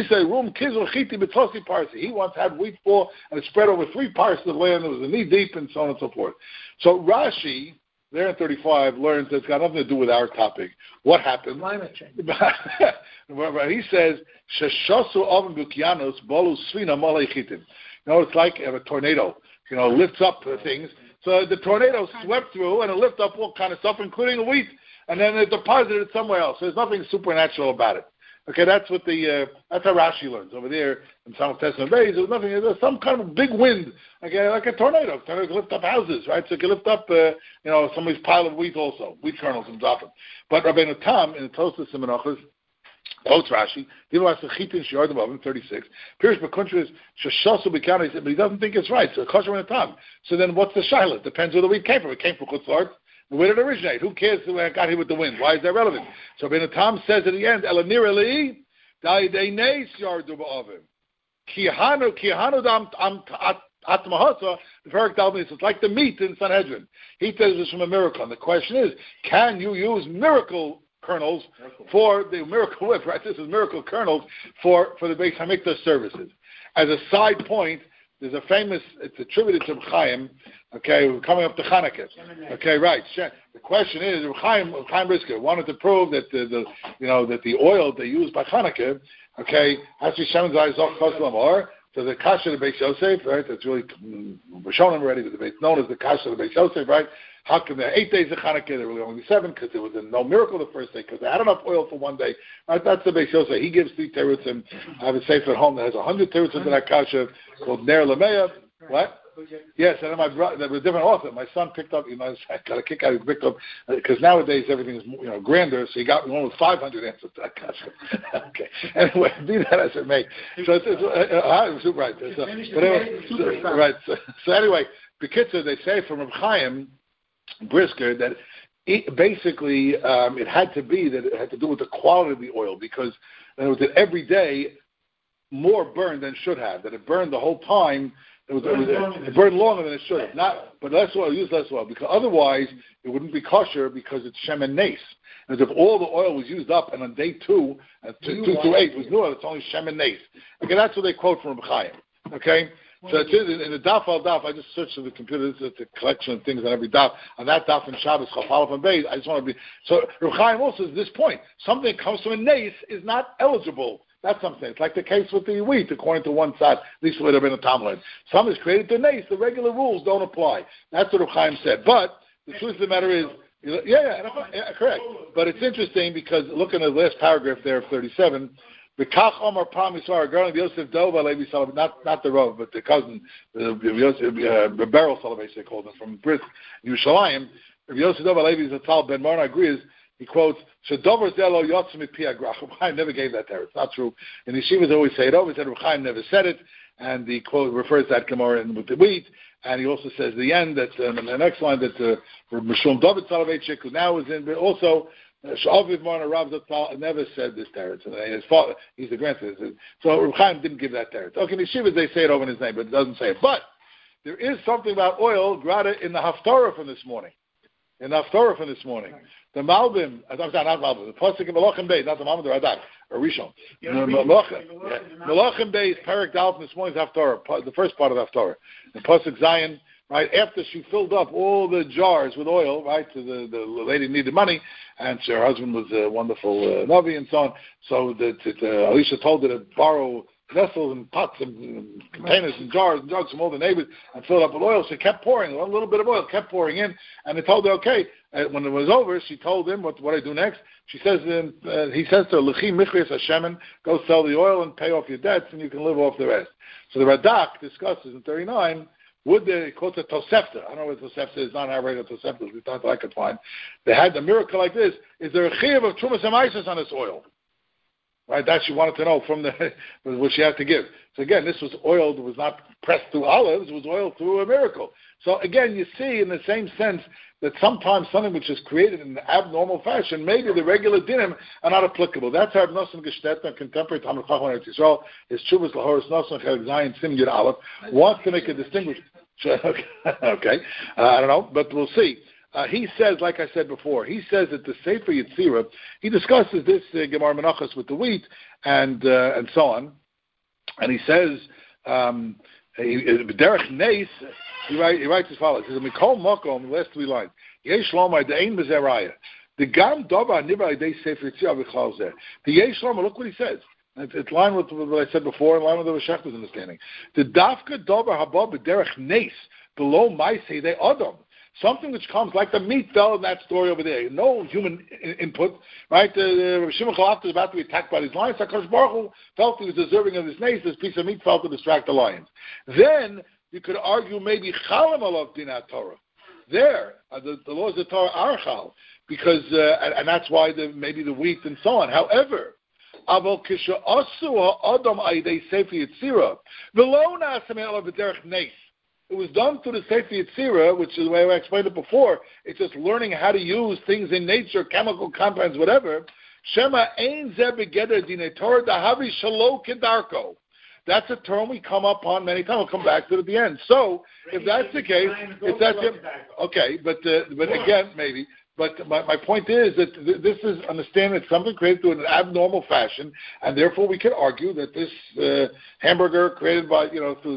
he once had wheat fall and it spread over 3 parts of the land. It was a knee deep and so on and so forth. So Rashi, there in 35, learns that it's got nothing to do with our topic. What happened? Climate change. He says, it's like a tornado, lifts up things. So the tornado swept through and it lifted up all kind of stuff, including the wheat. And then it deposited it somewhere else. There's nothing supernatural about it. Okay, that's what that's how Rashi learns over there in Samach Tesam Beis. There's some kind of big wind, okay, like a tornado. Tornado can lift up houses, right? So it can lift up, somebody's pile of wheat also, wheat kernels and Zafin. But Rabbeinu Tam in the Tosfos Menachos quotes Rashi. People ask the Chitin Shiard above him, 36. Pirish B'Kuntra is Shashasu B'Kana. He said, but he doesn't think it's right. So Kosher Rabbeinu Tam. So then what's the Shiloh? Depends where the wheat came from. It came from Chutzlart. Where did it originate? Who cares who got here with the wind? Why is that relevant? So Ben Tom says at the end, Elanir Eli, Daidenes Yardu Ba'avim. Kihanu Dam Atmahasa, the Perak Dalmas, it's like the meat in Sanhedrin. He says this from a miracle. And the question is, can you use miracle kernels for the miracle whip, right? This is miracle kernels for the Beis HaMikdash services. As a side point, there's a famous, it's attributed to Chaim, okay, we're coming up to Chanukah. Okay, right. The question is, Chaim Brisker wanted to prove that that the oil they use by Chanukah, okay, has to be Shemin Zayis Zoch Chos Lamar, so the Kasha of the Beis Yosef, right, that's really, we're showing them already, but it's known as the Kasha of the Beis Yosef, right? How come there are 8 days of Chanukah? There were only 7 because there was no miracle the first day because they had enough oil for one day. Right? That's the Beis Yosef. He gives 3 terutzim. I have a sefer at home that has 100 terutzim in that kasha called Ner Lameya. What? Yes, and then my brother, there was a different author. My son picked up, I got a kick out of picked up, because nowadays everything is, grander, so he got one with 500 answers to that kasha. Okay. Anyway, be that as it may. So it's super right. So anyway, Bekitzer, they say from Reb Chaim Brisker that basically it had to be that it had to do with the quality of the oil, because it was that every day more burned than it should have, that it burned the whole time. It burned longer than it should have. But less oil, use less oil, because otherwise it wouldn't be kosher because it's shemen nes. And if all the oil was used up and on day 2, 2 to 8 was new oil, it's only shemen nes. Okay, that's what they quote from Reb Chaim. Okay. So it is in the daf al daf. I just searched on the computer. This is a collection of things on every daf. On that daf in Shabbos, Chafalaf and Beis. I just want to be so. Reb Chaim also says this point: something that comes from a nes is not eligible. That's something. It's like the case with the wheat, according to one side. At least would have been a Talmud. Some is created to nes. The regular rules don't apply. That's what Reb Chaim said. But the truth of the matter is, correct. But it's interesting because look in the last paragraph there of 37. Not the Rav, but the cousin, Beryl Salaveh, they called him, from Bris, Yerushalayim. Rabbi Yosef Dov Alevi Zatzal Ben Marna agrees. He quotes, "Shedover zelo yotzim pi agrach." Chaim never gave that there. It's not true. And the yeshivas always say it over. He said Chaim never said it, and the quote refers to that Gemara with the wheat. And he also says at the end that in the next line that Mishum David Soloveitchik, who now is in, but also Shaviv Marna Rav Zatzal never said this teretz. His father, he's the grandson. So Reb Chaim didn't give that teretz. Okay, in Yeshivas they say it over in his name, but it doesn't say it. But there is something about oil, grada, in the Haftarah from this morning. The Malbim, I'm sorry, not Malbim, the Pasuk in Melachim Beis, not the Malbim, the Radak, or Rishon. Melachim Beis, Perek Dalton this morning's Haftarah, the first part of the Haftarah. The Pasuk Zion, right, after she filled up all the jars with oil, right, so the lady needed money, and her husband was a wonderful Navi and so on, so Elisha told her to borrow vessels and pots and containers and jars and jugs from all the neighbors and filled up with oil. So she kept pouring, a little bit of oil, kept pouring in, and they told her, okay. When it was over, she told him, what I do next? She says, he says to her, L'chi michrias hashemen, go sell the oil and pay off your debts, and you can live off the rest. So the Radak discusses in 39, would they quote a Tosefta? I don't know what Tosefta is, not how regular Tosefta is, not that I could find. They had the miracle like this. Is there a chiyuv of Trumas HaMaisos on this oil? Right, that she wanted to know from what she had to give. So again, this was oiled, it was not pressed through olives, it was oiled through a miracle. So again, you see in the same sense that sometimes something which is created in an abnormal fashion, maybe the regular dinim are not applicable. That's how Ibn Geshtetner, contemporary Talmud Chacham Eretz Yisrael, his Chuvas Lahoris Nosson Chelik Zayin Sim Yud Aleph, wants to make a distinction. Okay, I don't know, but we'll see. He says, like I said before, he says that the Sefer Yetzirah, he discusses this Gemara Menachos with the wheat and so on, and he says, Derech Neis, he writes as follows. He says, Mikol Mokom, the last three lines, Yesh Lomar, De'ein Bezeraya, the Gam Doba Nibra Dei Sefer Yetzirah V'chlal Zeh. The Yesh Lomar, look what he says. It's in line with what I said before, in line with the Shechter's understanding. The Dafka Doba Haba B'derech Neis, below Maisei De Adam. Something which comes like the meat fell in that story over there. No human input, right? Shimon Chalafta is about to be attacked by these lions. HaKadosh Baruch Hu felt he was deserving of his nace. This piece of meat fell to distract the lions. Then you could argue maybe Chalam alav dinat Torah. There, the laws of Torah are chal, because and that's why maybe the wheat and so on. However, Aval Kisha Asu Adam Aidei Sefer Yetzirah V'lo Na'asem Ela B'derech Neis. It was done through the Sefer Yetzirah, which is the way I explained it before. It's just learning how to use things in nature, chemical compounds, whatever. Shema ein zeh begeder dinei Torah dahavi shalo kedarko. That's a term we come up on many times. We'll come back to it at the end. So, if that's the case, if that's it, okay. But again, maybe. But my point is that this is understanding that something created through an abnormal fashion, and therefore we could argue that this hamburger created by,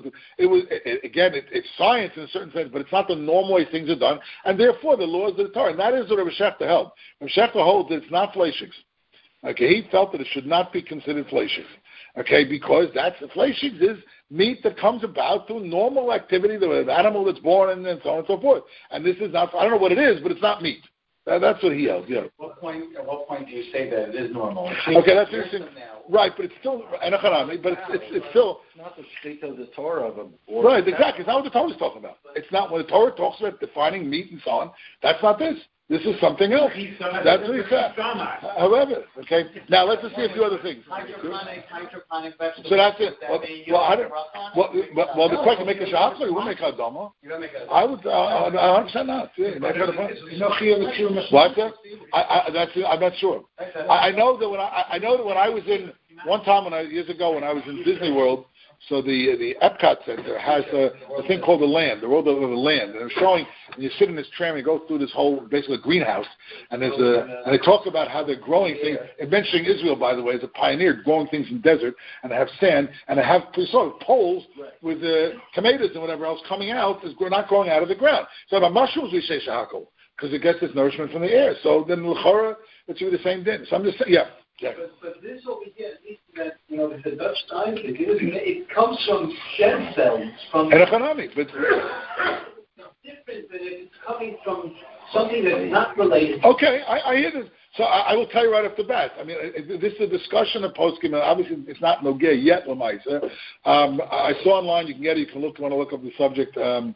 it's science in a certain sense, but it's not the normal way things are done, and therefore the laws of the Torah. And that is what Rabbi Shechter held. Rabbi Shechter holds that it's not fleishigs. Okay, he felt that it should not be considered fleishigs. Okay, because fleishigs is meat that comes about through normal activity, the animal that's born and so on and so forth. And this is not, I don't know what it is, but it's not meat. That's what he held, yeah. At what point do you say that it is normal? Okay, that's interesting. Right, but it's still, but it's still... It's not the state of the Torah of a board. Right, exactly. It's not what the Torah is talking about. It's not when the Torah talks about defining meat and so on. That's not this. This is something else. That's what he said. However, okay. Now let's just see a few other things. Hydroponic vegetables. So that's it. Well, the question, make a shahakla, you wouldn't make a dama. You don't make a I would, 100% not. Yeah, what? I'm not sure. I know that when I was in, one time years ago when I was in Disney World, so the Epcot Center has a thing called the Land, the World of the Land, and they're showing. And you sit in this tram, you go through this whole basically greenhouse, and and they talk about how they're growing things. And mentioning Israel, by the way, is a pioneer growing things in desert, and they have sand, and they have sort of poles with tomatoes and whatever else coming out. We're not growing out of the ground. So about mushrooms, we say shahakol because it gets its nourishment from the air. So then l'chora, it should be the same thing. So I'm just saying, yeah. But this over here, at least that the Dutch Steinbeck, it comes from stem cells from. And economic, but different than if it's coming from something that's not related. Okay, I hear this. So I will tell you right off the bat. I mean, this is a discussion of post-game. Obviously, it's not nogeh yet, Lamaisa. I saw online. You can get it. You can want to look up the subject.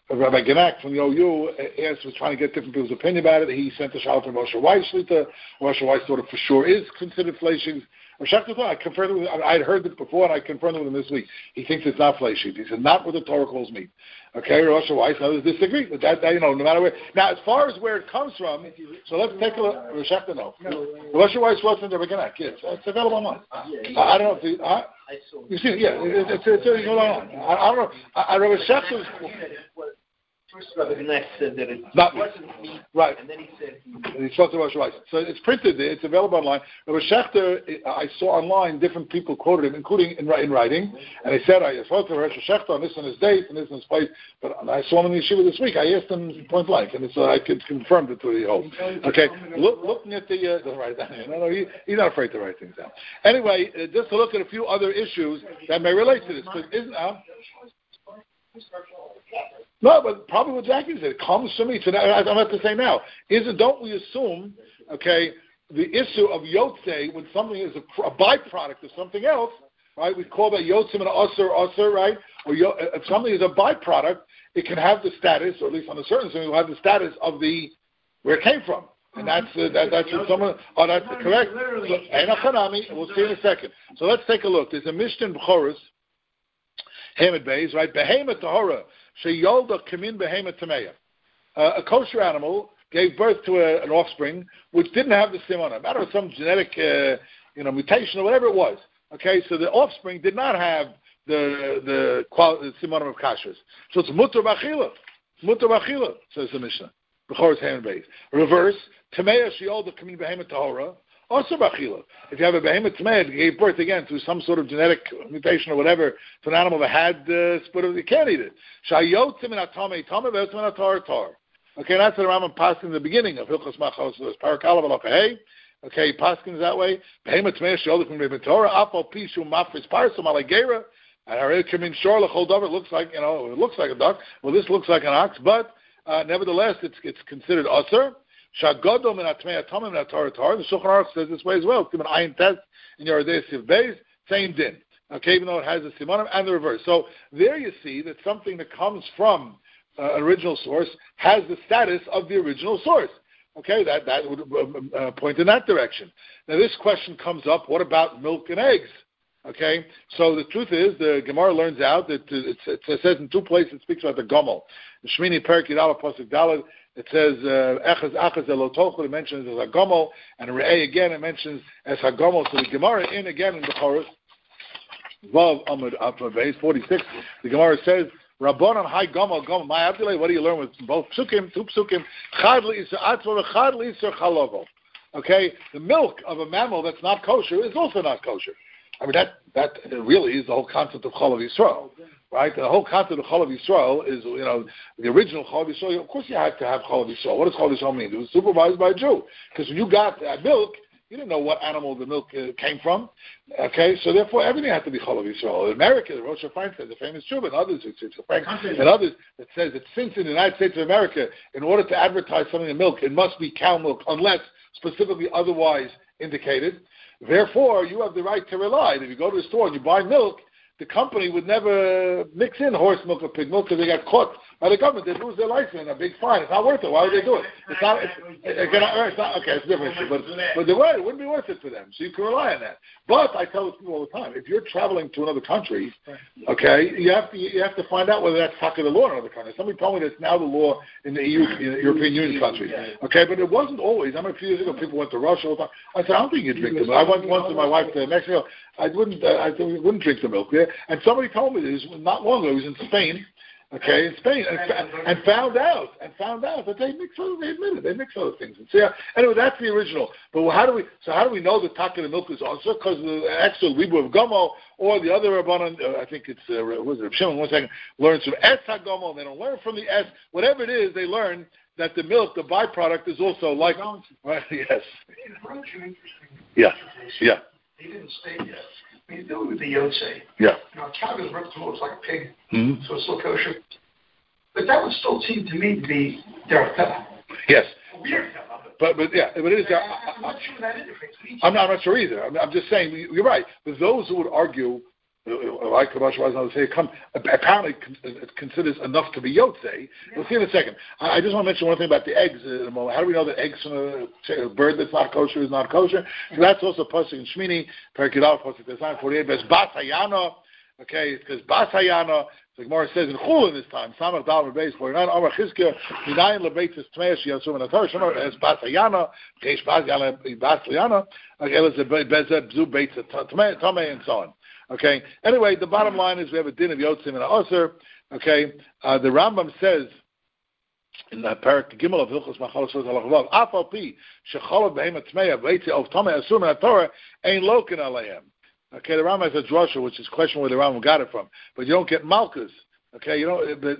Rabbi Genak from the OU was trying to get different people's opinion about it. He sent a shout from Moshe Weiss. Moshe Weiss thought it for sure is considered fleishing. I confirmed it with him. I'd heard it before, and I confirmed it with him this week. He thinks it's not fleishing. He said, not what the Torah calls meat. Okay, Rosh Weiss, others disagree. But that, no matter where. Now, as far as where it comes from, so let's take a look. Rosh no. Rosh Weiss wasn't Rabbi Genak. Yes, it's available online. I don't know if you see it. Yeah, it's hold on. I don't know. Rabbi Shechter's. First, Rabbi Genak said that it wasn't meat, right, and then he said he spoke to Rosh Weiss. So it's printed. It's available online. Rabbi Shechter, I saw online different people quoted him, including in writing, and they said I spoke to Rabbi Shechter on this and his date and this and his place. But I saw him in the yeshiva this week. I asked him point blank, and I could confirm it to the whole. Okay, looking at the write down here. No, he's not afraid to write things down. Anyway, just to look at a few other issues that may relate to this, because isn't no, but probably what Jackie said, it comes from me. So now, I'm about to say now, don't we assume, okay, the issue of yotzei when something is a byproduct of something else, right? We call that yotzim and osir, right? Or if something is a byproduct, it can have the status, or at least on a certain thing, it will have the status of where it came from. And that's what someone. Oh, that's correct. So, we'll see in a second. So let's take a look. There's a Mishnah in B'choros, Hamid Beis, right? Behemoth Tahora. Sheyolda Kamin Behemoth Tameya. A kosher animal gave birth to an offspring which didn't have the simona. Matter of some genetic, mutation or whatever it was. Okay, so the offspring did not have the simona of kashrus. So it's mutar b'achila. Mutar b'achila, says the Mishnah. B'choros Hamid Beis. Reverse. Tameya Sheyolda Kamin Behemoth Tahora. Also b'achila. If you have a behemoth tamei, it gave birth again through some sort of genetic mutation or whatever to an animal that had split of, you can't eat it. Shayotzim in atame tame ve'otzim in atar tar. Okay, that's what the Rambam passed in the beginning of Hilchos Machos. Parakalav alokahei. Okay, Paskins that way. Behemoth tamei sheyolda from Rebbe Torah. Apol pishu mafris parsum alegera. And I come in shor lechol davar. It looks like it looks like a duck. Well, this looks like an ox, but nevertheless, it's considered usher. Shagodom and Atmei Atomim and Atar. The Shulchan Aruch says this way as well. It's an ayin test in your Siv Beis, same din. Okay, even though it has a simonim and the reverse. So there you see that something that comes from an original source has the status of the original source. Okay, that would point in that direction. Now this question comes up: what about milk and eggs? Okay, so the truth is the Gemara learns out that it says in two places it speaks about the gomel. The Shmini Perek Yidaleh Pasuk Daled. It says Echaz Achaz Elotochel. It mentions as a gomel, and Re'eh again it mentions as a gomel. So the Gemara in the Chorus Vav Amud Beis 46. The Gemara says Rabbanon Hai Gomel. My Abdullah. What do you learn with both psukim? Two psukim. Chad li'isur atzva, chad li'isur chalovo. Okay, the milk of a mammal that's not kosher is also not kosher. I mean that really is the whole concept of Chalav Yisrael. Right? The whole concept of Chalav Yisrael is, the original Chalav Yisrael. Of course, you have to have Chalav Yisrael. What does Chalav Yisrael mean? It was supervised by a Jew. Because when you got that milk, you didn't know what animal the milk came from. Okay, so therefore everything had to be Chalav Yisrael. In America, the Rosh Feinstein, the famous Jew, and others, and others that says that since in the United States of America, in order to advertise something in milk, it must be cow milk, unless specifically otherwise indicated. Therefore, you have the right to rely. If you go to the store and you buy milk, the company would never mix in horse milk or pig milk because they got caught by the government. They'd lose their license and a big fine. It's not worth it. Why would they do it? It's not. Okay, it's a different issue. But they're right. It wouldn't be worth it for them. So you can rely on that. But I tell people all the time, if you're traveling to another country, okay, you have to find out whether that's the law in another country. Somebody told me that it's now the law in the EU, in the European Union countries. Okay, but it wasn't always. I remember a few years ago, people went to Russia all the time. I said, I don't think you drink the milk. I went once with my wife to Mexico. I wouldn't drink the milk there. And somebody told me this not long ago. He was in Spain. Okay, in Spain, and found out that they admitted they mix other things. And so, anyway, that's the original. But how do we know the taka of milk is also because the extra libu of gomo or the other rabbanon? I think it's was it Reb Shimon? 1 second, learns from es hagomo, and they don't learn from the es. Whatever it is, they learn that the milk, the byproduct, is also like right. Yes. Yeah. Yeah. He didn't state yet. When you do it with the yotzei, yeah. A cow goes ripped looks like a pig, mm-hmm. So it's still kosher. But that would still seem to me to be derech teva. Yes. Weird teva. But yeah, but it is. I'm not sure that is. I'm not sure either. I'm just saying you're right. But those who would argue like the Rosh Hashanah say, apparently it considers enough to be Yotzei. We'll see in a second. I just want to mention one thing about the eggs in a moment. How do we know that eggs from a bird that's not kosher is not kosher? So that's also Pasuk in Shmini, Perikidal, Pasuk Design 48, Bes Bas Hayana, okay, because Bas Hayana, the Gemara says in Chulin this time, Samach Dal Beis 49, Amar Chizkiah, Minayin Lebeitzes Tmei Sheyasum in the Torah, Shemar Es Bas Hayana, Cheish Bas Yana, Bas Hayana, okay, let's say Bezeb Zu Beitzes Tmei and so on. Okay. Anyway, the bottom line is we have a din of Yotzim and a Osir. Okay. The Rambam says in the Parak Gimel of Hilchos Machalos Halachavav, Afal Pi Shecholov Behem Atmeya Veitzi of Tomei Asum and Torah Ein Lokin Aleim. Okay. The Rambam has a drasha, which is question where the Rambam got it from, but you don't get malchus. Okay, you know,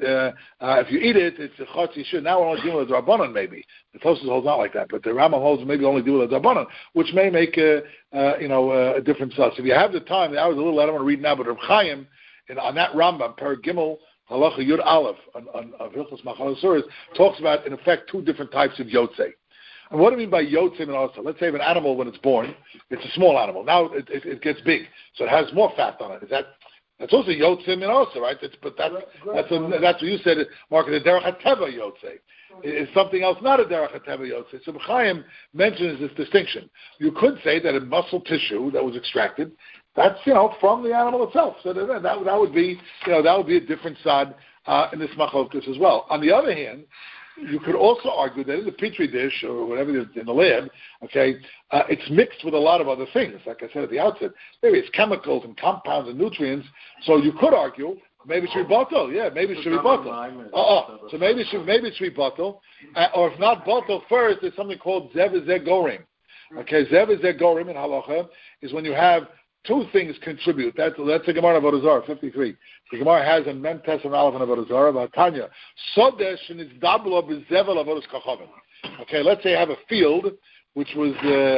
if you eat it, it's a chotzi shir. Now we're only dealing with Rabbanan, maybe. The Tosfos holds not like that, but the Rambam holds maybe only deal with Rabbanan, which may make a difference. So if you have the time, the hour is a little. I don't want to read now, but Reb Chaim, on that Rambam, Per Gimel Halacha Yud Aleph on Hilchos Machalos Suras, talks about in effect two different types of yotzei. And what do I mean by yotzei and also? Let's say if an animal when it's born, it's a small animal. Now it gets big, so it has more fat on it. That's also yotzei and also, right? That's what you said, Mark. The derech hateva yotzei is something else, not a derech hateva yotzei. So Chaim mentions this distinction. You could say that a muscle tissue that was extracted, that's from the animal itself. So that would be that would be a different side in this machlokus as well. On the other hand, you could also argue that in the petri dish or whatever it is in the lab, okay, it's mixed with a lot of other things. Like I said at the outset, various chemicals and compounds and nutrients. So you could argue maybe it should be bottle. Yeah, maybe it should be bottle. So maybe it should be bottle. Or if not bottle, first there's something called zev gorim. Okay, zev gorim in halacha is when you have two things contribute. That's the Gemara of Avodah Zarah 53. The Gemara has a Mentes and Aleph and Avodah Zarah about Tanya. Sodesh and its double of zevel avodas kachavim. Okay, let's say I have a field which was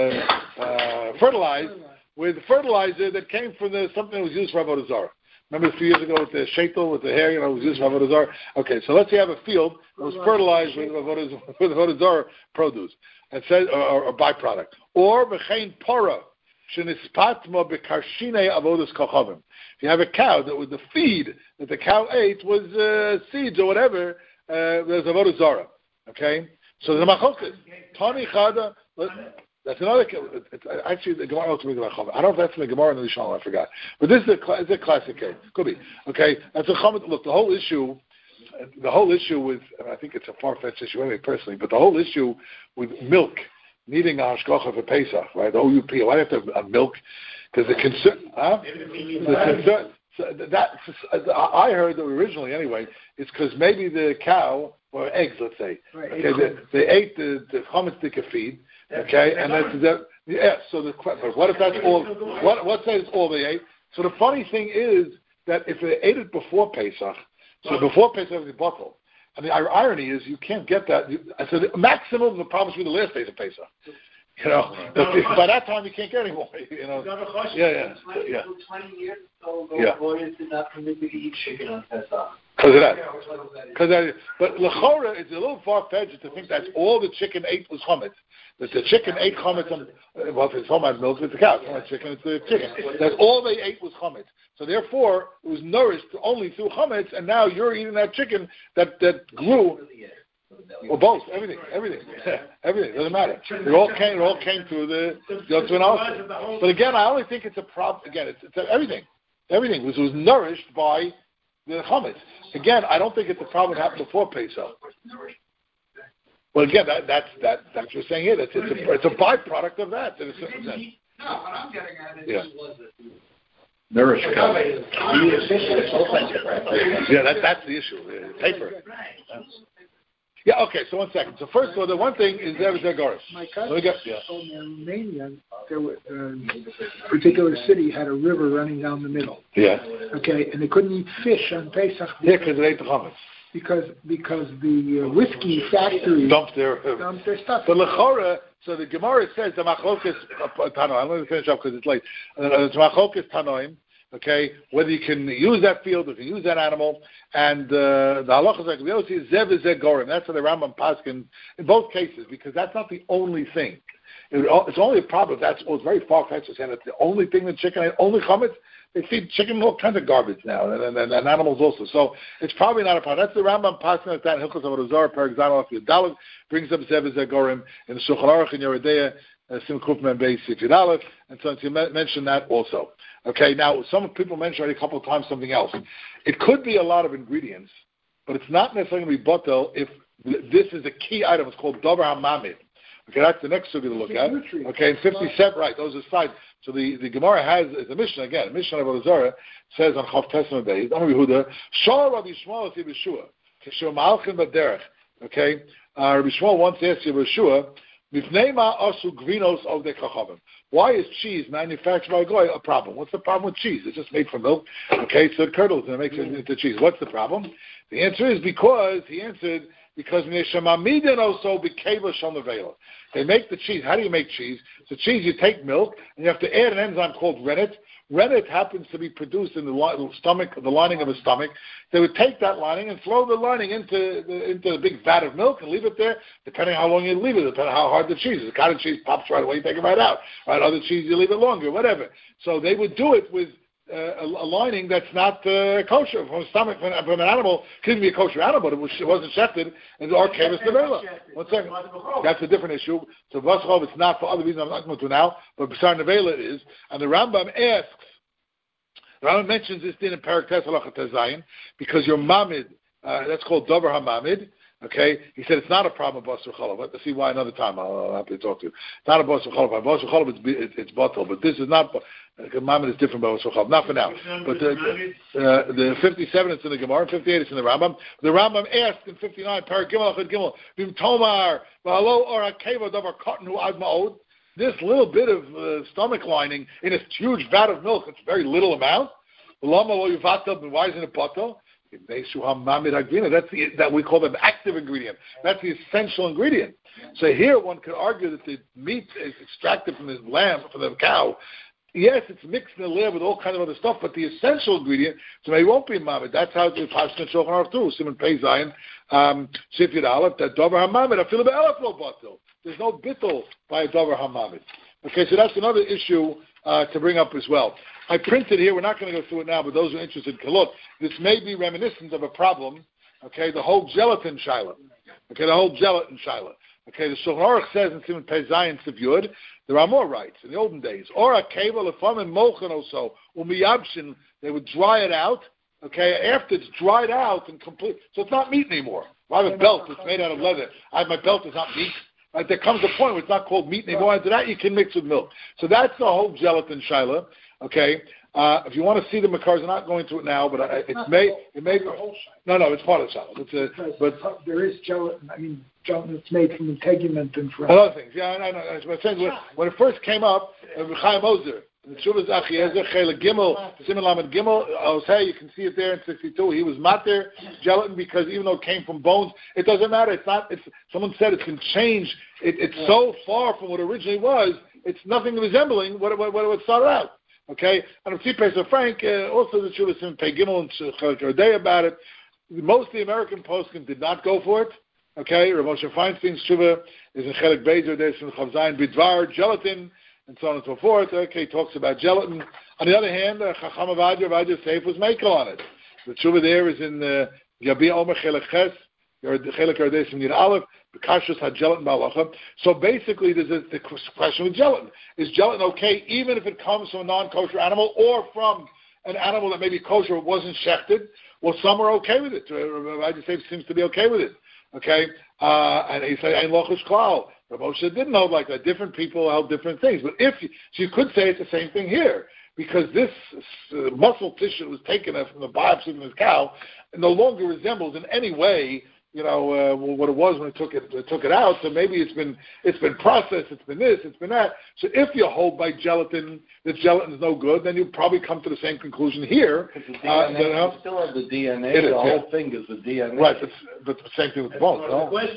fertilized with fertilizer that came from something that was used for Avodah Zarah. Remember a few years ago with the sheitel, with the hair, it was used for Avodah Zarah? Okay, so let's say I have a field that was fertilized with Avodah Zarah produce. It says, or byproduct. Or b'chein pora. If you have a cow that was the feed that the cow ate was seeds or whatever, there's avodah zarah. Okay, so the machokas tani chada. That's another. Actually, the Gemara also brings about Chametz. I don't know if that's in the Gemara in the Rishon. I forgot. But this is a classic case. Could be. Okay, that's a Chametz. Look, the whole issue with, I think it's a far-fetched issue anyway, personally, but the whole issue with milk needing a hashgacha for Pesach, right? The OUP. Why do you have to have milk? Because the concern. I heard that originally, anyway, it's because maybe the cow or eggs, let's say, right, okay, they ate the chametz feed, okay, and that's So but what if that's all? What says all they ate? So the funny thing is that if they ate it before Pesach, so before Pesach is bottled. And the irony is you can't get that. So the maximum the problem is the last days of Pesach. By that time you can't get any more. Yeah. 20 years ago, lawyers did not permit me to eat chicken on Pesach. Because of that. But l'chora, it's a little far-fetched to think that all the chicken ate was chametz. That the chicken ate chametz if it's chametz milk, it's the cow. It's not chicken, it's the chicken. That all they ate was chametz. So therefore, it was nourished only through chametz, and now you're eating that chicken that grew. Or both, everything, doesn't matter. It all came through the Yotzei analysis. But again, I only think it's a problem. Again, it's everything. Everything was nourished by the chametz. Again, I don't think it's a problem that happened before Pesach. Well, again, that's what you're saying here. It's a byproduct of that. No, what I'm getting at is nourished. Yeah, that's the issue. Paper. Yeah, okay, so 1 second. So first of all, the one thing is there was Goris. My cousin told me in Romania, there was a particular city had a river running down the middle. Yeah. Okay, and they couldn't eat fish on Pesach. Because they ate the chametz. Because the whiskey factory dumped their stuff. But lechora, so the Gemara says the machlokas tanoim. I'm going to finish up because it's late. It's machlokas tanoim. Okay, whether you can use that field or you can use that animal, and the halachas like we always see zev gorim. That's what the Rambam paskin in both cases, because that's not the only thing. It's only a problem. It's very far-fetched to say that's the only thing that chicken ate, only chametz. They feed chicken all kinds of garbage now, and animals also. So it's probably not a problem. That's the Rambam passing at that. Hilchos Avodah Zarah, Perek Zayin Alef Yud brings up Zev Zegorim in the Shulchan Aruch in Yoreh Deah, Sim Kuf Mem Beis Yud Aleph, and so you mentioned that also. Okay, now some people mentioned already a couple of times something else. It could be a lot of ingredients, but it's not necessarily going to be batel if this is a key item. It's called Dover HaMamid. Okay, that's the next sugya to look at. Okay, in 57, right, those are sides. So the Gemara has, the Mishnah, again, Mishnah of Avodah Zarah says on Chav Tesman Beis, Amar Yehuda, Shal Rabbi Shmuel Ati B'Shua, K'shur Malchin B'derech. Okay, Rabbi Shmuel once asked Yehoshua, Mifnei Ma Asu Grinos of the Chachamim. Why is cheese manufactured by a goy a problem? What's the problem with cheese? It's just made from milk. Okay, so it curdles and it makes it into cheese. What's the problem? The answer is because they make the cheese. How do you make cheese? So cheese, you take milk and you have to add an enzyme called rennet. Rennet happens to be produced in the stomach, the lining of the stomach. They would take that lining and throw the lining into the big vat of milk and leave it there, depending on how long you leave it, depending on how hard the cheese is. The cottage cheese pops right away, you take it right out. Right, other cheese you leave it longer, whatever. So they would do it with a lining that's not kosher from a stomach from an animal. It couldn't be a kosher animal, but it wasn't shechted, and or kavis nevela. 1 second, that's a different issue. So Vasachov, it's not for other reasons I'm not going to now, but B'sar nevela it is. And the Rambam asks, the Rambam mentions this din in Perek Tes Halacha Tes Zayin because your mamid, that's called Dover HaMamid. Okay, he said it's not a problem with Basar Chalav. Let's see why another time. I'll have to talk to you. It's not a Basar Chalav. Basar Chalav it's batal, but this is not. Mamid is different by Basar Chalav. Not for now. But the 57 it's in the Gemara, 58 it's in the Rambam. The Rambam asked in 59, Perek Gimel Achad Gimel, Bim Tomar V'Halo Or Akeva Davar Cotton Hu Ad Ma'od. This little bit of stomach lining in a huge vat of milk. It's a very little amount. Lama Lo Yuvatel. Why isn't it batal? That's that we call the active ingredient. That's the essential ingredient. So here one could argue that the meat is extracted from the lamb, from the cow. Yes, it's mixed in the layer with all kinds of other stuff, but the essential ingredient, so it won't be mamid. That's how it's passed in Shulchan Aruch too. Simon Pei Zayin, Sif Yud Aleph, that Dover HaMamid, Afilu Be'elef Lo Batel. There's no bittul by a Dover HaMamid. Okay, so that's another issue to bring up as well. I printed here, we're not going to go through it now, but those who are interested can look. This may be reminiscent of a problem, okay, the whole gelatin shiloh. Okay, the whole gelatin shiloh. Okay, the Shulchan Aruch says in Simon Pei Zayin Sif Yud, there are more rights in the olden days. Or a keva lefam and molchen also, umiyabshin, they would dry it out, okay, after it's dried out and complete, so it's not meat anymore. I have a belt that's made out of leather. My belt is not meat. Right, there comes a point where it's not called meat anymore. After that, you can mix with milk. So that's the whole gelatin shiloh. Okay, if you want to see the makars, I'm not going through it now, but it may be. No, it's part of the shiloh. But there is gelatin. I mean, gelatin that's made from integument and from other things. Yeah, I know. When it first came up, Chaim Ozer, the Shuvas Achiezer, Chele Gimel, Simon Lamed Gimel, you can see it there in 62. He was matir gelatin because even though it came from bones, it doesn't matter. It's not. Someone said it can change. It's so far from what it originally was. It's nothing resembling what it started out. Okay, and if Tzipes Frank, also the Shuvas in Pei Gimel and Chelik Day about it. Most of the American poskim did not go for it. Okay, Rav Moshe Feinstein's Shuvah is in Chelik Bezer, there's in Chav Zayin Bidvar, gelatin, and so on and so forth. Okay, talks about gelatin. On the other hand, Chacham Avadia Seif was Mekel on it. The Shuvah there is in Yabi Omer Chelik Ches, Chelik Yardes in Yid Aleph, Kashus had gelatin balacha. So basically, there's the question with gelatin. Is gelatin okay even if it comes from a non-kosher animal or from an animal that may be kosher but wasn't shechted? Well, some are okay with it. Rabbi Yosef seems to be okay with it. Okay, and he said, "Ein lochus klal." Rabbi Moshe didn't hold like that. Different people held different things. But so you could say it's the same thing here because this muscle tissue that was taken from the biopsy from this cow no longer resembles in any way, what it was when it took it out. So maybe it's been processed. It's been this. It's been that. So if you hold by gelatin that gelatin is no good, then you probably come to the same conclusion here. The DNA, you still have the DNA. Whole thing is the DNA. Right, but the same thing with the bones.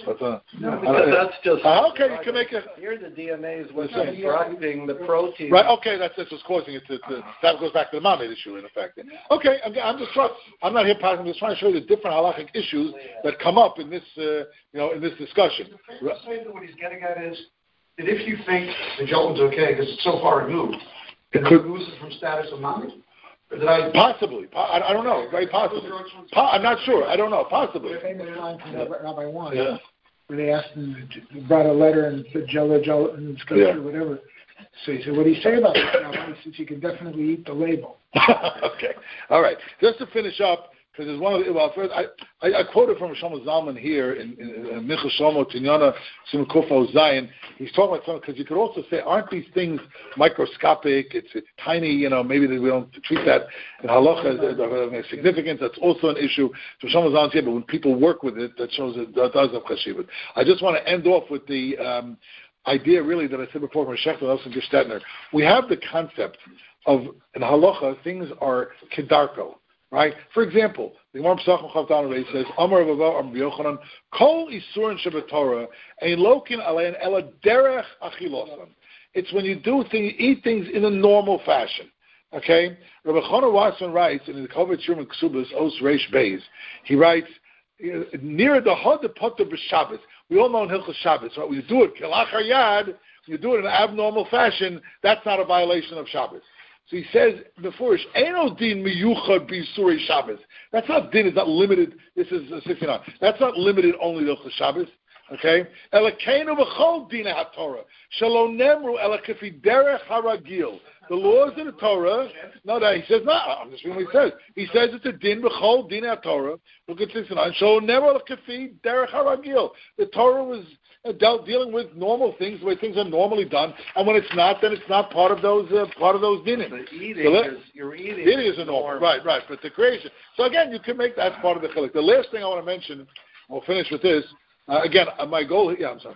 Because that's just okay. You can make it. Here the DNA is what's constructing the protein. Right. Okay, that's what's causing it to. That goes back to the mamid issue in effect. Okay, I'm not here. I'm just trying to show you the different halachic issues that come up in this, in this discussion. What he's getting at is that if you think the Jolton's okay because it's so far removed, it could lose it from status of mommy? Possibly. I don't know. Very possibly. I'm not sure. I don't know. Possibly. The famous line from Rabbi Wan, where they asked him, brought a letter and said, Jella, and scripture, whatever. So he said, what do you say about this, Rabbi? He says, you can definitely eat the label. Okay. All right. Just to finish up, because there's one of the, well, first, I quoted from Shlomo Zalman here in Michal Shlomo Tinyana Simon Kufo Zion. He's talking about something, because you could also say, aren't these things microscopic? It's tiny, maybe we don't treat that in halacha as significance. That's also an issue. So Shlomo Zalman said, but when people work with it, that shows it does have cheshivut. I just want to end off with the idea, really, that I said before from Shechter Nelson Gestetner. We have the concept of, in halacha, things are kedarko. Right? For example, the Gemara Pesachim Chav Daled says, Amar Rava Amar Yochanan, Kol Isurin Shebetorah, Ein Lokin Alein Ela Derech Achilosan. It's when you eat things in a normal fashion. Okay? Rabbi Chana Watson writes in the Kovetz Shurman Ksubas Os Reish Beis, he writes, near the Hod Potter B'Shabbos. We all know in Hilchos Shabbos, right? When you do it Kelachar Yad, you do it in an abnormal fashion, that's not a violation of Shabbos. So he says before, "Eino din miyuchad b'surei Shabbos." That's not din. It's not limited. This is 69. That's not limited only to Shabbos. Okay. Elakenu b'chol din haTorah shalom nemru elakafi derech haragil. The laws of the Torah. No, that he says no. I'm just reading what he says. He says it's a din b'chol din haTorah. Look at 69. Shalom nemru elakafi derech haragil. The Torah was dealing with normal things, the way things are normally done, and when it's not, then it's not part of those dinim. You're eating. Eating is a normal, right. But the creation. So again, you can make that part of the chiluk. The last thing I want to mention, we'll finish with this. Again, my goal. Yeah, I'm sorry.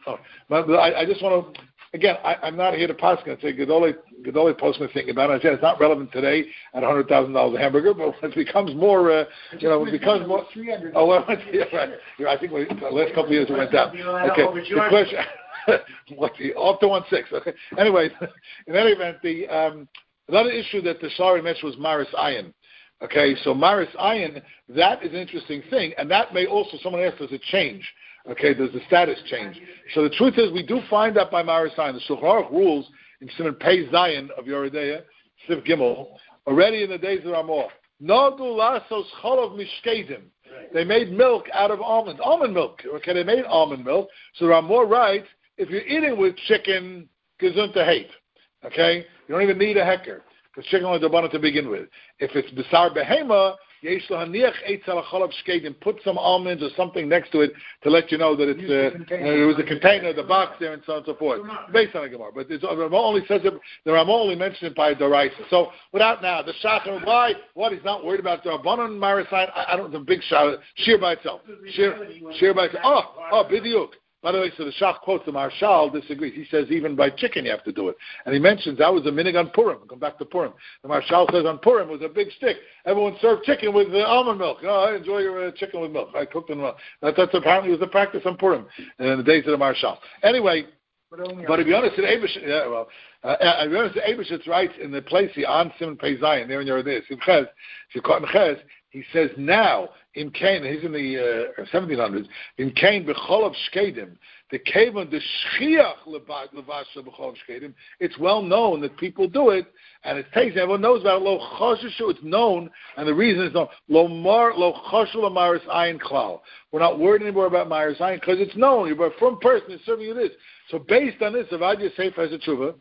I just want to. Again, I'm not here to paskin and say Gedolei Postman thinking about it. I said it's not relevant today at $100,000 a hamburger, but when it becomes more, it becomes more. Oh, well, yeah, right. I think the last couple of years it went down. Okay, the question. Up to 1.6. Okay. Anyway, in any event, the another issue that the Shari mentioned was Maris Ayin. Okay, so Maris Ayin, that is an interesting thing, and that may also, someone asked, does it change? Okay, does the status change? So the truth is, we do find that by Maris Ayin. The Shulchan Aruch rules in Siman Pei Zayin of Yoredeya, Siv Gimel, already in the days of Ramah. Nadu lasos cholov mishkedim. They made milk out of almond milk. Okay, they made almond milk. So Ramah writes, if you're eating with chicken, gesund to hate. Okay, you don't even need a hecker. Because chicken was abundant to begin with. If it's B'sar Behema, Yesh Lahaniach Eitz Al Cholov Shkedim, put some almonds or something next to it to let you know that it's it was a container, the box there, and so on and so forth. Based on the Gemara. But the Ramah only says it, the Ramah only mentioned it by Doraisa. So without now, the Shachar, why? What? He's not worried about the Rabbanon Marisayin. I don't know, the big Shah, Shir by itself. Shir by itself. Oh, B'diuk. By the way, so the Shach quotes the Marshal, disagrees. He says even by chicken you have to do it. And he mentions that was a minig on Purim. Come back to Purim. The Marshal says on Purim was a big stick. Everyone served chicken with almond milk. Oh, I enjoy your chicken with milk. I cooked in milk. That's apparently was the practice on Purim in the days of the Marshal. Anyway, but to be honest, Eibeshitz writes in the place here on Siman Pei Zayin, there in your days, he says now, in Cain, he's in the 1700s, in Cain, B'cholav Shkedim, the Kavan, the Shchiach Levasha B'cholav Shkedim, it's well known that people do it, and it's tasty, everyone knows about it, Lo Choshishu, it's known, and the reason is known, Lo Choshu Lamaris Ayin Klal. We're not worried anymore about Maris Ayin, because it's known, but from person is serving you this. So based on this, Avadia Sefer has a tshuva,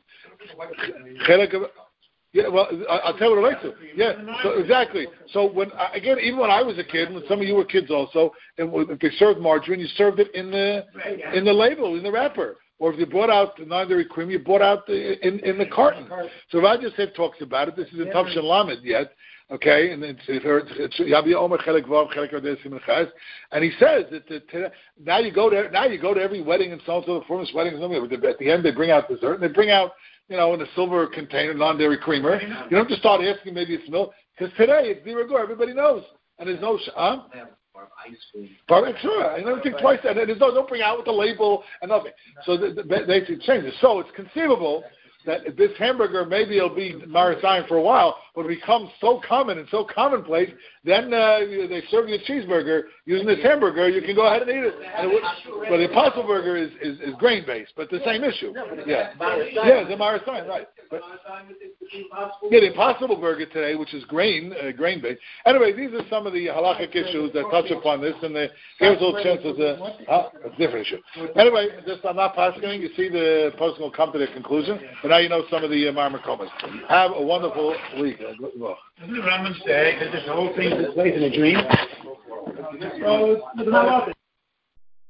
yeah, well, I'll tell you what it relates to. Yeah, so exactly. So even when I was a kid, when some of you were kids also, if they served margarine, you served it in the label, in the wrapper. Or if you brought out the non-dairy cream, you brought out in the carton. So Raja said talks about it. This is in Tavshin Lamed yet. Okay, and it's Yabi Omer Chelek Vav Chelek Radesim and Chaz, and he says that now you go to every wedding and so on, so the famous weddings. At the end, they bring out dessert, and they bring out in a silver container non-dairy creamer. You don't have to start asking maybe it's milk, because today it's Diragur. Everybody knows, and there's no ice cream. Sure, I never think twice. And there's don't bring out with the label and nothing. So they change it. So it's conceivable that this hamburger, maybe it'll be Marasayim for a while, but it becomes so common and so commonplace, then they serve you a cheeseburger using this hamburger, you can go ahead and eat it. But the Impossible Burger is grain-based, but the same issue. Yeah, the Marasayim, right. But, the Impossible Burger today, which is grain-based. Anyway, these are some of the halachic issues that touch upon this, and here's a little chance as a different issue. Anyway, I'm not passing. You see the person will come to the conclusion, but now you know some of the Marmakomas. Have a wonderful week. Doesn't the Rambam say that this whole thing takes place in a dream? So,